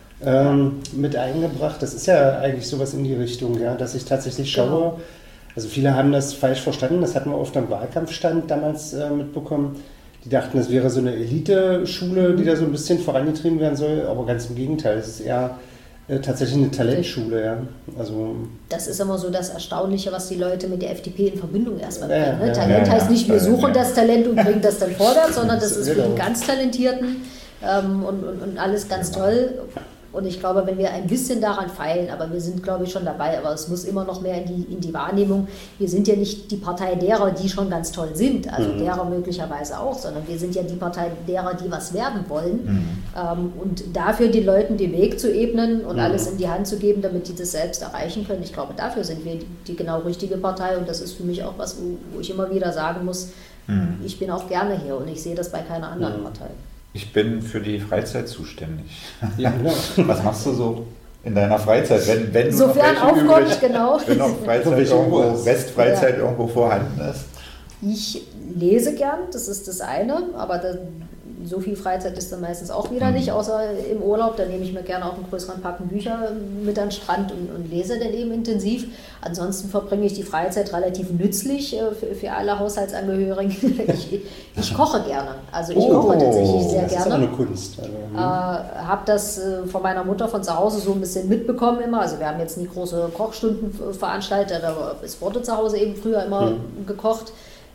B: ähm, mit eingebracht. Das ist ja eigentlich sowas in die Richtung, ja, dass ich tatsächlich schaue. Genau. Also viele haben das falsch verstanden, das hatten wir oft am Wahlkampfstand damals äh, mitbekommen. Die dachten, das wäre so eine Elite-Schule, die da so ein bisschen vorangetrieben werden soll, aber ganz im Gegenteil, es ist eher äh, tatsächlich eine Talentschule. Ja. Also,
C: das ist immer so das Erstaunliche, was die Leute mit der F D P in Verbindung erstmal
B: ja,
C: bringen. Ne?
B: Ja,
C: Talent
A: ja,
C: heißt
A: ja,
C: nicht, wir suchen
A: ja.
C: das Talent und bringen das dann vorwärts, sondern das ist für
B: genau.
C: den ganz Talentierten ähm, und, und, und alles ganz toll. Und ich glaube, wenn wir ein bisschen daran feilen, aber wir sind, glaube ich, schon dabei, aber es muss immer noch mehr in die, in die Wahrnehmung. Wir sind ja nicht die Partei derer, die schon ganz toll sind, also mhm. derer möglicherweise auch, sondern wir sind ja die Partei derer, die was werden wollen. Mhm. Ähm, und dafür den Leuten den Weg zu ebnen und mhm. alles in die Hand zu geben, damit die das selbst erreichen können. Ich glaube, dafür sind wir die, die genau richtige Partei und das ist für mich auch was, wo, wo ich immer wieder sagen muss, mhm. ich bin auch gerne hier und ich sehe das bei keiner anderen mhm. Partei.
A: Ich bin für die Freizeit zuständig.
B: Ja, genau.
A: Was machst du so in deiner Freizeit, wenn, wenn du
C: Sofern
A: noch
C: aufkommt,
A: übrig,
C: genau.
A: wenn noch Freizeit irgendwo, Restfreizeit ja. irgendwo vorhanden ist?
C: Ich lese gern, das ist das eine, aber das, so viel Freizeit ist dann meistens auch wieder nicht, außer im Urlaub. Da nehme ich mir gerne auch einen größeren Packen Bücher mit an den Strand und, und lese dann eben intensiv. Ansonsten verbringe ich die Freizeit relativ nützlich äh, für, für alle Haushaltsangehörigen. ich, ich koche gerne, also ich
B: oh,
C: koche tatsächlich sehr
B: das
C: gerne.
B: Das ist auch eine Kunst. Also,
C: äh, habe das äh, von meiner Mutter von zu Hause so ein bisschen mitbekommen immer. Also wir haben jetzt nie große Kochstunden veranstaltet, aber es wurde zu Hause eben früher immer mhm. gekocht.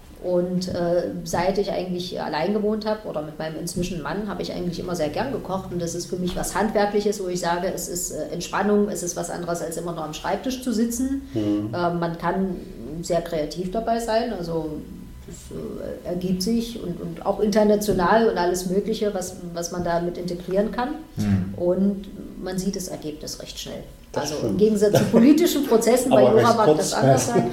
C: Und äh, seit ich eigentlich allein gewohnt habe oder mit meinem inzwischen Mann, habe ich eigentlich immer sehr gern gekocht. Und das ist für mich was Handwerkliches, wo ich sage, es ist äh, Entspannung, es ist was anderes, als immer nur am Schreibtisch zu sitzen. Mhm. Äh, man kann sehr kreativ dabei sein, also das äh, ergibt sich und, und auch international und alles Mögliche, was, was man damit integrieren kann. Mhm. Und man sieht das Ergebnis recht schnell.
B: Das
C: also
B: stimmt.
C: im Gegensatz zu politischen Prozessen, bei Jura mag das anders sein.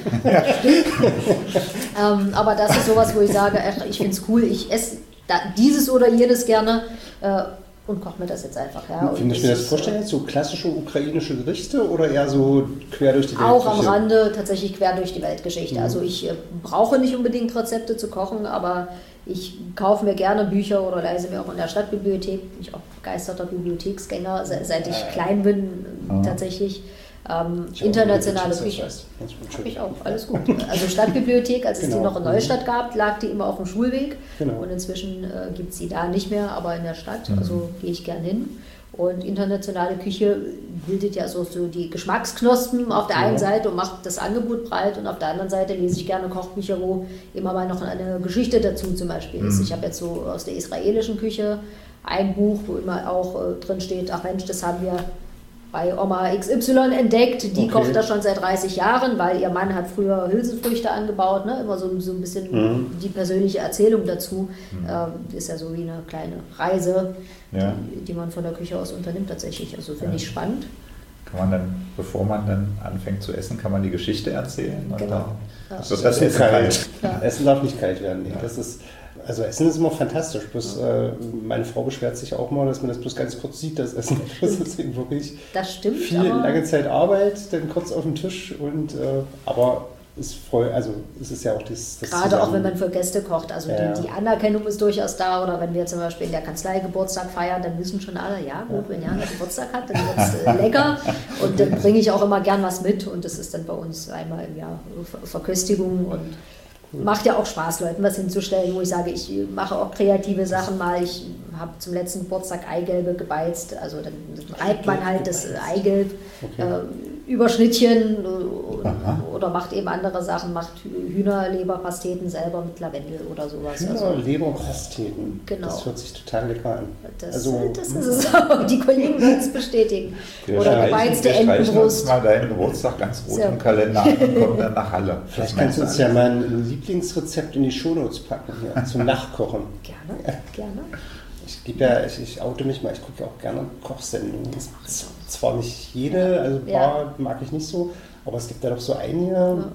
C: ähm, aber das ist sowas, wo ich sage, ach, ich finde es cool, ich esse da, dieses oder jenes gerne äh, und koche mir das jetzt einfach. Ja.
B: Finde ich mir das vorstellen, so klassische ukrainische Gerichte oder eher so quer durch die Weltgeschichte?
C: Auch am Rande tatsächlich quer durch die Weltgeschichte. Mhm. Also ich äh, brauche nicht unbedingt Rezepte zu kochen, aber ich kaufe mir gerne Bücher oder leise mir auch in der Stadtbibliothek. Bin ich auch begeisterter Bibliotheksgänger, seit ich äh, klein bin ja. tatsächlich. Ähm, internationale Küche. Habe ich auch, alles gut. Also Stadtbibliothek, als genau. es die noch in Neustadt gab, lag die immer auf dem Schulweg. Genau. Und inzwischen äh, gibt es sie da nicht mehr, aber in der Stadt. Mhm. Also gehe ich gern hin. Und internationale Küche bildet ja so, so die Geschmacksknospen auf der einen ja. Seite und macht das Angebot breit. Und auf der anderen Seite lese ich gerne Kochbücher, wo immer mal noch eine Geschichte dazu zum Beispiel ist. Mhm. Ich habe jetzt so aus der israelischen Küche ein Buch, wo immer auch äh, drin steht, ach Mensch, das haben wir bei Oma X Y entdeckt, die okay. kocht das schon seit dreißig Jahren, weil ihr Mann hat früher Hülsenfrüchte angebaut, ne? Immer so, so ein bisschen mhm. die persönliche Erzählung dazu. Mhm. Ähm, ist ja so wie eine kleine Reise, ja. die, die man von der Küche aus unternimmt tatsächlich. Also finde ja. ich spannend.
A: Kann man dann, bevor man dann anfängt zu essen, kann man die Geschichte erzählen?
C: Genau.
A: Ja. Ist das Essen kalt?
B: Ja. Essen darf nicht kalt werden. Nee. Ja. Das ist, also Essen ist immer fantastisch. Bloß, äh, meine Frau beschwert sich auch mal, dass man das bloß ganz kurz sieht, das Essen. Das ist eben wirklich
C: das stimmt,
B: viel, lange Zeit Arbeit, dann kurz auf dem Tisch. Und, äh, aber es, freu, also, es ist ja auch das, das
C: gerade zusammen. Auch wenn man für Gäste kocht. Also
B: ja.
C: die, die Anerkennung ist durchaus da. Oder wenn wir zum Beispiel in der Kanzlei Geburtstag feiern, dann wissen schon alle, ja gut, wenn Jana Geburtstag hat, dann wird es äh, lecker. Und dann bringe ich auch immer gern was mit. Und das ist dann bei uns einmal im Jahr Ver- Verköstigung und macht ja auch Spaß, Leuten was hinzustellen, wo ich sage, ich mache auch kreative Sachen mal. Ich habe zum letzten Geburtstag Eigelbe gebeizt. Also dann reibt man halt das Eigelb okay. äh, über Schnittchen Aha. oder macht eben andere Sachen, macht Hühnerleberpasteten selber mit Lavendel oder sowas.
B: Hühnerleberpasteten,
C: genau.
B: Das hört sich total lecker an.
C: Das,
B: also,
C: das ist es auch. Die Kollegen würden es bestätigen.
A: Wir
C: oder gebeizte Entenbrust.
A: Wir uns mal deinen Geburtstag ganz rot im Kalender an und kommen dann nach Halle.
B: Vielleicht kannst du uns ja mal ein Lieblingsrezept in die Shownotes packen, hier, zum Nachkochen.
C: Gerne, ja. gerne.
B: Ich, gebe ja, ich, ich oute mich mal, ich gucke ja auch gerne Kochsendungen. Zwar nicht jede, also ein paar ja. mag ich nicht so, aber es gibt ja doch so einige, ja.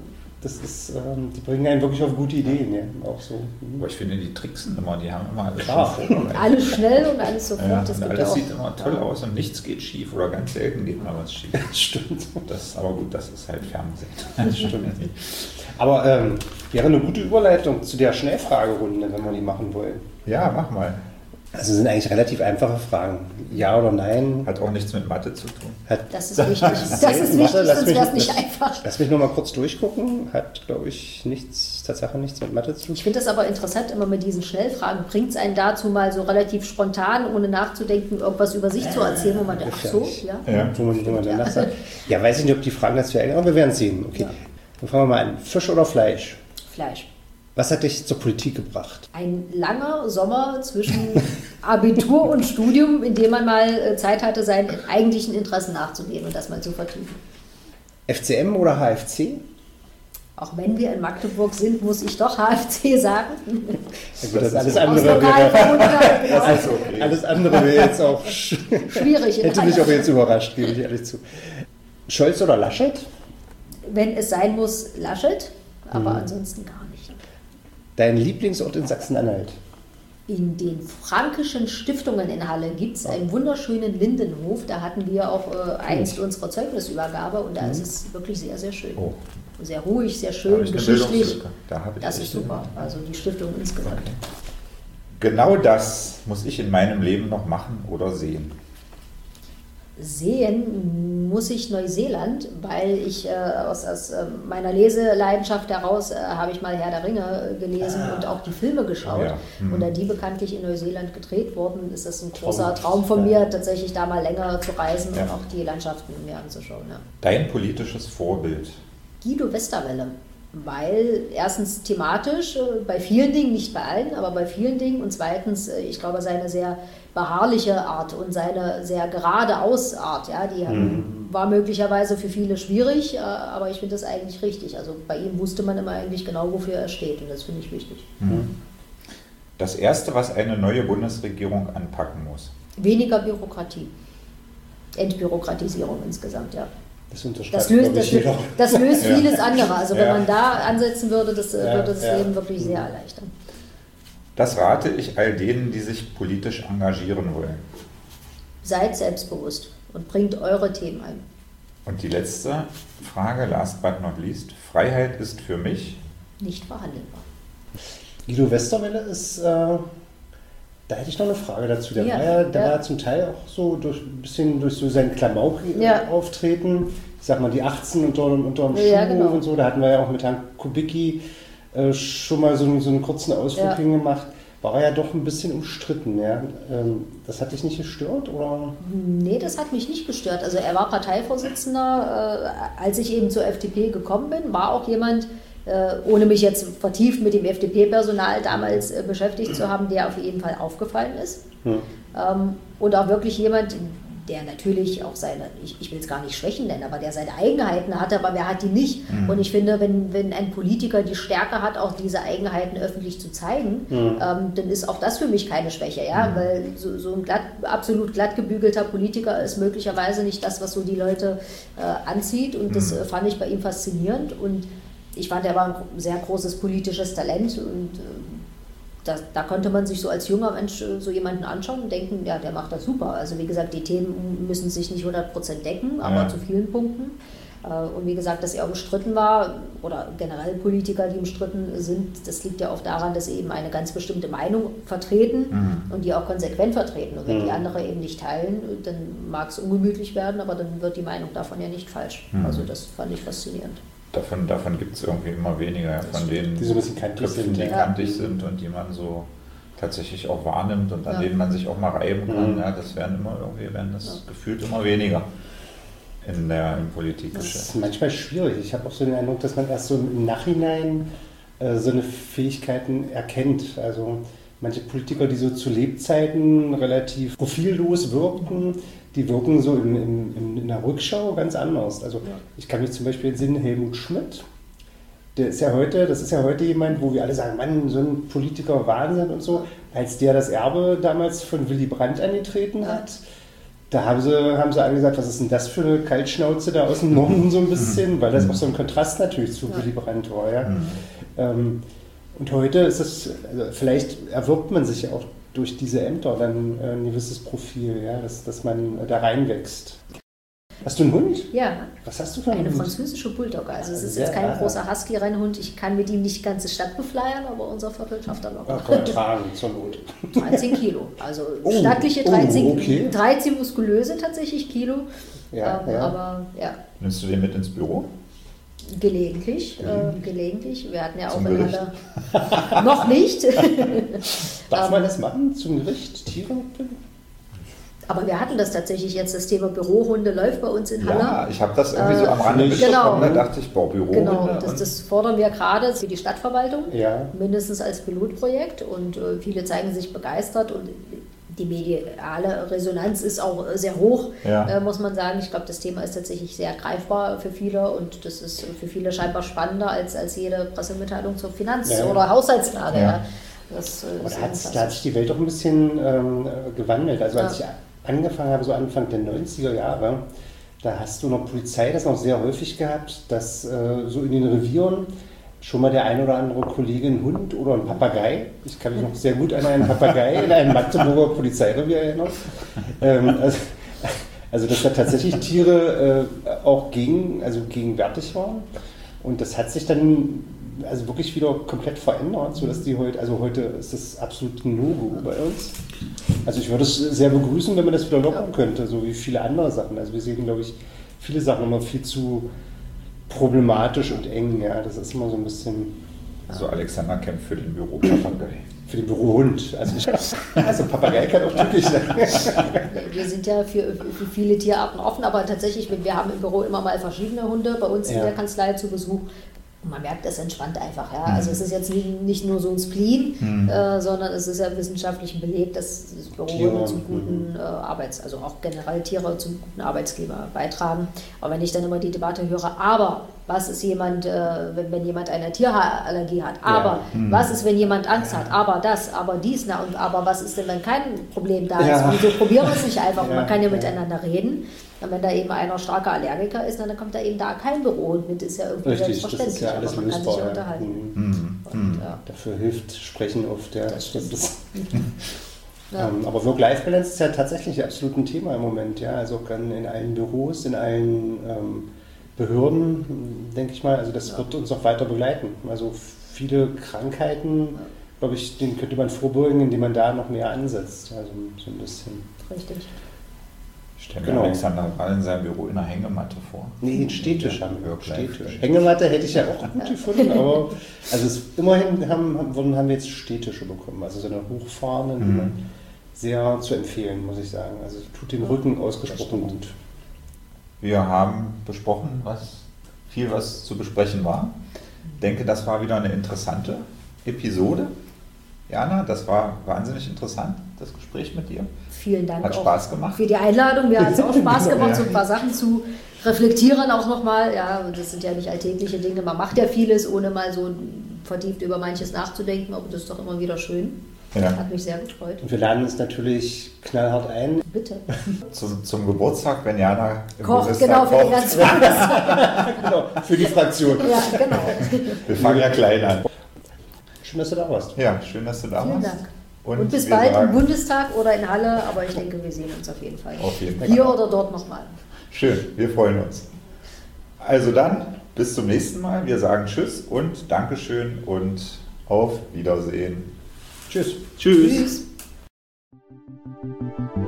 B: Das ist, ähm, die bringen einen wirklich auf gute Ideen, ja, auch so.
A: Aber ich finde, die tricksen immer, die haben immer alles
B: Klar.
A: schon vorbereitet.
C: Alles schnell und alles sofort.
A: Ja,
C: das
A: und
C: gibt
A: alles
C: ja auch,
A: sieht immer toll aus und nichts geht schief oder ganz selten geht mal was schief.
B: Stimmt.
A: Das, aber gut, das ist halt Fernsehen.
B: Das stimmt. Aber ähm, wäre eine gute Überleitung zu der Schnellfragerunde, wenn wir die machen wollen.
A: Ja, mach mal.
B: Also sind eigentlich relativ einfache Fragen. Ja oder nein?
A: Hat auch nichts mit Mathe zu tun.
B: Hat,
C: Das ist wichtig. Das ist wichtig,
B: Warte, lass
C: sonst
B: mich-
C: wäre es nicht
B: lass-
C: einfach.
B: Lass mich nur mal kurz durchgucken. Hat, glaube ich, nichts, Tatsache nichts mit Mathe zu tun.
C: Ich finde das aber interessant, immer mit diesen Schnellfragen. Bringt es einen dazu, mal so relativ spontan, ohne nachzudenken, irgendwas über sich zu erzählen, wo man denkt, ach so, ja.
A: Ja.
B: Wo man, wo man danach sagt. Ja, weiß ich nicht, ob die Fragen dazu erinnern, aber wir werden sehen. Okay.
C: Ja.
B: Dann fangen wir mal an. Fisch oder Fleisch?
C: Fleisch.
B: Was hat dich zur Politik gebracht?
C: Ein langer Sommer zwischen Abitur und Studium, in dem man mal äh, Zeit hatte, seinen eigentlichen Interessen nachzugehen und das mal zu vertiefen.
B: F C M oder H F C?
C: Auch wenn wir in Magdeburg sind, muss ich doch H F C sagen.
B: Ja, gut, das,
A: Das
B: alles
A: ist
B: andere
C: Aus lokaler
B: wäre,
C: Verbundenheit, genau.
B: alles, alles andere wäre jetzt auch sch-
C: Schwierig. in
B: hätte mich
C: aller-
B: auch jetzt überrascht, gebe ich ehrlich zu. Scholz oder Laschet?
C: Wenn es sein muss, Laschet, aber
B: Mhm.
C: ansonsten gar nicht.
B: Dein Lieblingsort in Sachsen-Anhalt?
C: In den Frankischen Stiftungen in Halle gibt es einen wunderschönen Lindenhof. Da hatten wir auch äh, einst unsere Zeugnisübergabe und da ist es wirklich sehr, sehr schön.
A: Oh.
C: Sehr ruhig, sehr
A: Da habe
C: schön,
A: ich eine
C: geschichtlich.
A: Bildungslücke. Da habe ich
C: Das ist
A: echt
C: super.
A: eine-
C: Also die Stiftung insgesamt.
A: Okay. Genau das muss ich in meinem Leben noch machen oder sehen.
C: Sehen muss ich Neuseeland, weil ich äh, aus, aus äh, meiner Leseleidenschaft heraus äh, habe ich mal Herr der Ringe äh, gelesen und auch die Filme geschaut.
A: Oh ja. Mhm.
C: Und da die bekanntlich in Neuseeland gedreht wurden, ist das ein großer
B: Traumhaft.
C: Traum von
B: Ja.
C: mir, tatsächlich da mal länger zu reisen
A: Ja.
C: und auch die Landschaften mir anzuschauen. Ja.
A: Dein politisches Vorbild.
C: Guido Westerwelle, weil erstens thematisch, äh, bei vielen Dingen, nicht bei allen, aber bei vielen Dingen und zweitens, äh, ich glaube, seine sehr beharrliche Art und seine sehr geradeaus Art, ja, die
B: Mhm.
C: war möglicherweise für viele schwierig, äh, aber ich finde das eigentlich richtig. Also bei ihm wusste man immer eigentlich genau, wofür er steht und das finde ich wichtig.
A: Das Erste, was eine neue Bundesregierung anpacken muss.
C: Weniger Bürokratie. Entbürokratisierung insgesamt, ja.
B: Das unterschreibt,
C: Das löst,
B: glaube
C: das,
B: ich, jeder.
C: das löst
A: Ja.
C: vieles andere. Also wenn
A: Ja.
C: man da ansetzen würde, das äh,
B: Ja,
C: würde das
B: ja.
C: Leben wirklich sehr erleichtern.
A: Das rate ich all denen, die sich politisch engagieren wollen.
C: Seid selbstbewusst und bringt eure Themen ein.
A: Und die letzte Frage, last but not least. Freiheit ist für mich.
C: Nicht verhandelbar.
B: Guido Westerwelle ist, äh, da hätte ich noch eine Frage dazu. Der
C: Ja,
B: war ja, der
C: ja.
B: war zum Teil auch so durch, ein bisschen durch so sein
C: Ja.
B: Klamauk-Auftreten. Ich sag mal, die achtzehn unter, unter dem
C: Ja,
B: Schuh
C: genau.
B: und so. Da hatten wir ja auch mit Herrn Kubicki äh, schon mal so, einen- so einen kurzen Ausflug
C: Ja.
B: hingemacht. War er ja doch ein bisschen umstritten. Ja? Ähm, das hat dich nicht gestört? Oder?
C: Nee, das hat mich nicht gestört. Also er war Parteivorsitzender, äh, als ich eben zur F D P gekommen bin, war auch jemand, äh, ohne mich jetzt vertieft mit dem F D P-Personal damals äh, beschäftigt zu haben, der auf jeden Fall aufgefallen ist.
B: Hm.
C: Ähm, und auch wirklich jemand, der natürlich auch seine, ich, ich will es gar nicht Schwächen nennen, aber der seine Eigenheiten hatte, aber wer hat die nicht?
A: Mhm.
C: Und ich finde, wenn, wenn ein Politiker die Stärke hat, auch diese Eigenheiten öffentlich zu zeigen,
B: Mhm.
C: ähm, dann ist auch das für mich keine Schwäche, ja,
A: Mhm.
C: weil so, so ein glatt, absolut glatt gebügelter Politiker ist möglicherweise nicht das, was so die Leute äh, anzieht und das
A: Mhm.
C: äh, fand ich bei ihm faszinierend und ich fand, er war ein sehr großes politisches Talent und äh, Da, da konnte man sich so als junger Mensch äh, so jemanden anschauen und denken, ja, der macht das super. Also wie gesagt, die Themen müssen sich nicht hundert Prozent decken, aber
A: Ja.
C: zu vielen Punkten. Äh, Und wie gesagt, dass er umstritten war oder generell Politiker, die umstritten sind, das liegt ja auch daran, dass sie eben eine ganz bestimmte Meinung vertreten
A: Mhm.
C: und die auch konsequent vertreten. Und wenn
B: Mhm.
C: die andere eben nicht teilen, dann mag es ungemütlich werden, aber dann wird die Meinung davon ja nicht falsch.
A: Mhm.
C: Also das fand ich faszinierend.
A: Davon, davon gibt es irgendwie immer weniger, ja, von denen
B: Die so ein bisschen kantig
A: Köpfen,
B: sind.
A: die
B: Ja.
A: kantig sind und die man so tatsächlich auch wahrnimmt und an
C: Ja.
A: denen man sich auch mal reiben kann.
B: Mhm.
A: Ja, das werden immer irgendwie, werden das
C: Ja.
A: gefühlt immer weniger in der, im
B: Das
A: Politikgeschäft.
B: ist manchmal schwierig. Ich habe auch so den Eindruck, dass man erst so im Nachhinein äh, so eine Fähigkeiten erkennt. Also manche Politiker, die so zu Lebzeiten relativ profillos wirkten, die wirken so in, in, in, in der Rückschau ganz anders. Also
C: Ja.
B: ich kann mich zum Beispiel entsinnen, Helmut Schmidt, der ist ja heute, das ist ja heute jemand, wo wir alle sagen, Mann, so ein Politiker Wahnsinn und so. Als der das Erbe damals von Willy Brandt angetreten
C: Ja.
B: hat, Da haben sie, haben sie alle gesagt, was ist denn das für eine Kaltschnauze da aus dem Norden so ein bisschen, weil das auch so ein Kontrast natürlich zu Willy Brandt war. Ja. Mhm. Ähm, und heute ist es, also vielleicht erwirbt man sich ja auch durch diese Ämter dann ein gewisses Profil, ja, dass, dass man da reinwächst. Hast du einen Hund?
C: Ja.
B: Was hast du für einen
C: Eine
B: Hund?
C: französische Bulldogge. Also es ist
B: Ja,
C: jetzt kein
B: ja.
C: großer Husky-Rennhund. Ich kann mit ihm nicht die ganze Stadt befleiern, aber unser Viertel schafft er
B: Ah,
C: locker.
B: kann man tragen zur Not.
C: dreizehn Kilo. Also
B: Oh,
C: stattliche dreizehn,
B: oh, okay.
C: dreizehn muskulöse tatsächlich Kilo.
B: Ja,
C: ähm,
B: ja.
C: Aber ja,
A: Nimmst du den mit ins Büro?
C: gelegentlich. Äh, gelegentlich. Wir hatten ja auch
A: Zum
C: in
A: Gericht?
C: Halle. Noch nicht.
B: Darf man das machen? Zum Gericht? Tiere mitbringen?
C: Aber wir hatten das tatsächlich jetzt, das Thema Bürohunde läuft bei uns in Halle.
A: Ja, ich habe das irgendwie so am
C: Äh,
A: Rande
C: genau.
A: mitbekommen, da dachte ich, boah, Büro.
C: Genau, das, das fordern wir gerade für die Stadtverwaltung,
B: Ja.
C: mindestens als Pilotprojekt und äh, viele zeigen sich begeistert und die mediale Resonanz ist auch sehr hoch,
A: Ja.
C: äh, muss man sagen. Ich glaube, das Thema ist tatsächlich sehr greifbar für viele und das ist für viele scheinbar spannender als, als jede Pressemitteilung zur Finanz-
B: Ja.
C: oder Haushaltslage.
A: Ja.
C: Ja. Das, äh,
B: Aber
C: ist
B: da hat,
C: unfassbar.
B: da hat sich die Welt doch ein bisschen ähm, gewandelt. Also als
C: Ja.
B: ich angefangen habe, so Anfang der neunziger Jahre, da hast du noch Polizei das noch sehr häufig gehabt, dass äh, so in den Revieren schon mal der ein oder andere Kollege einen Hund oder einen Papagei, ich kann mich noch sehr gut an einen Papagei in einem Magdeburger Polizeirevier erinnern, ähm, also, also dass da tatsächlich Tiere äh, auch gegen, also gegenwärtig waren und das hat sich dann also wirklich wieder komplett verändert, sodass die heute, also heute ist das absolut ein No-Go bei uns. Also ich würde es sehr begrüßen, wenn man das wieder lockern könnte, so wie viele andere Sachen. Also wir sehen, glaube ich, viele Sachen immer viel zu problematisch und eng. Ja, das ist immer so ein bisschen
A: Also Alexander kämpft für den Büro-Papagei.
B: für den Bürohund. Also, ich, also Papagei kann auch typisch sein.
C: Wir sind ja für, für viele Tierarten offen, aber tatsächlich, wir haben im Büro immer mal verschiedene Hunde bei uns
B: Ja.
C: in der Kanzlei zu Besuch. Und man merkt, das entspannt einfach. Ja? Also es ist jetzt nicht, nicht nur so ein Spleen,
A: Mhm.
C: äh, sondern es ist ja wissenschaftlich belegt, dass Bürohunde
B: Tiere,
C: zum guten äh, Arbeits-, also auch generell Tiere zum guten Arbeitsklima beitragen. Aber wenn ich dann immer die Debatte höre, aber was ist jemand, äh, wenn, wenn jemand eine Tierhaarallergie hat, aber
B: Ja.
A: Mhm.
C: was ist, wenn jemand Angst hat, aber das, aber dies, na, und aber was ist denn, wenn kein Problem da ist?
B: Ja.
C: Wieso probieren wir es nicht einfach?
B: Ja,
C: Man kann ja,
B: ja.
C: miteinander reden. Und wenn da eben einer starker Allergiker ist, dann kommt da eben da kein Bürohund mit, ist ja irgendwie
B: Richtig, das
C: selbstverständlich.
B: ist ja alles
C: aber man kann sich ja
B: lösbar. Ja.
C: unterhalten.
B: Mhm.
C: Und, ja.
B: Dafür hilft Sprechen oft. Ja.
C: Das stimmt.
B: Das-
C: Ja.
B: Ähm, aber Work-Life-Balance ist ja tatsächlich absolut ein Thema im Moment. Ja? Also auch in, in allen Büros, in allen ähm, Behörden, denke ich mal. Also das
C: Ja.
B: wird uns auch weiter begleiten. Also viele Krankheiten, glaube ich, denen könnte man vorbeugen, indem man da noch mehr ansetzt. Also so ein bisschen.
C: Richtig.
A: Ich stelle mir
B: Genau.
A: Alexander Wall in seinem Büro in einer Hängematte vor.
B: Nee, einen Stehtisch haben wir.
A: Work-Life
B: Stehtisch.
A: Balance.
B: Hängematte hätte ich ja auch gut gefunden, aber also es, immerhin haben, haben, haben wir jetzt Stehtische bekommen. Also so eine hochfahrenden, die
A: Mhm.
B: man sehr zu empfehlen, muss ich sagen. Also tut dem Rücken ausgesprochen gut.
A: Wir haben besprochen, was viel was zu besprechen war. Ich denke, das war wieder eine interessante Episode. Jana, das war wahnsinnig interessant, das Gespräch mit dir.
C: Vielen Dank
A: Hat
C: auch
A: Spaß gemacht.
C: für die Einladung. Mir hat es auch Spaß gemacht,
B: Ja.
C: so ein paar Sachen zu reflektieren auch nochmal. Ja, und das sind ja nicht alltägliche Dinge. Man macht ja vieles, ohne mal so vertieft über manches nachzudenken, aber das ist doch immer wieder schön.
A: Ja.
C: Hat mich sehr gefreut.
B: Und wir laden uns natürlich knallhart ein.
C: Bitte.
A: Zum, zum Geburtstag, wenn Jana im
C: Kocht,
A: Bundestag
C: genau, für den
A: kocht.
C: ganzen Tag.
B: Genau, für die Fraktion.
C: Ja, genau.
A: Wir fangen ja klein an.
B: Schön, dass du da warst.
A: Ja, schön, dass du da
C: Vielen
A: warst.
C: Dank. Und,
A: Und
C: bis
A: wir
C: bald
A: sagen-
C: im Bundestag oder in Halle, aber ich denke, wir sehen uns auf jeden Fall.
A: Auf jeden Fall.
C: Hier oder dort nochmal.
A: Schön, wir freuen uns. Also dann, bis zum nächsten Mal. Wir sagen Tschüss und Dankeschön und auf Wiedersehen.
B: Tschüss.
A: Tschüss.
C: Tschüss.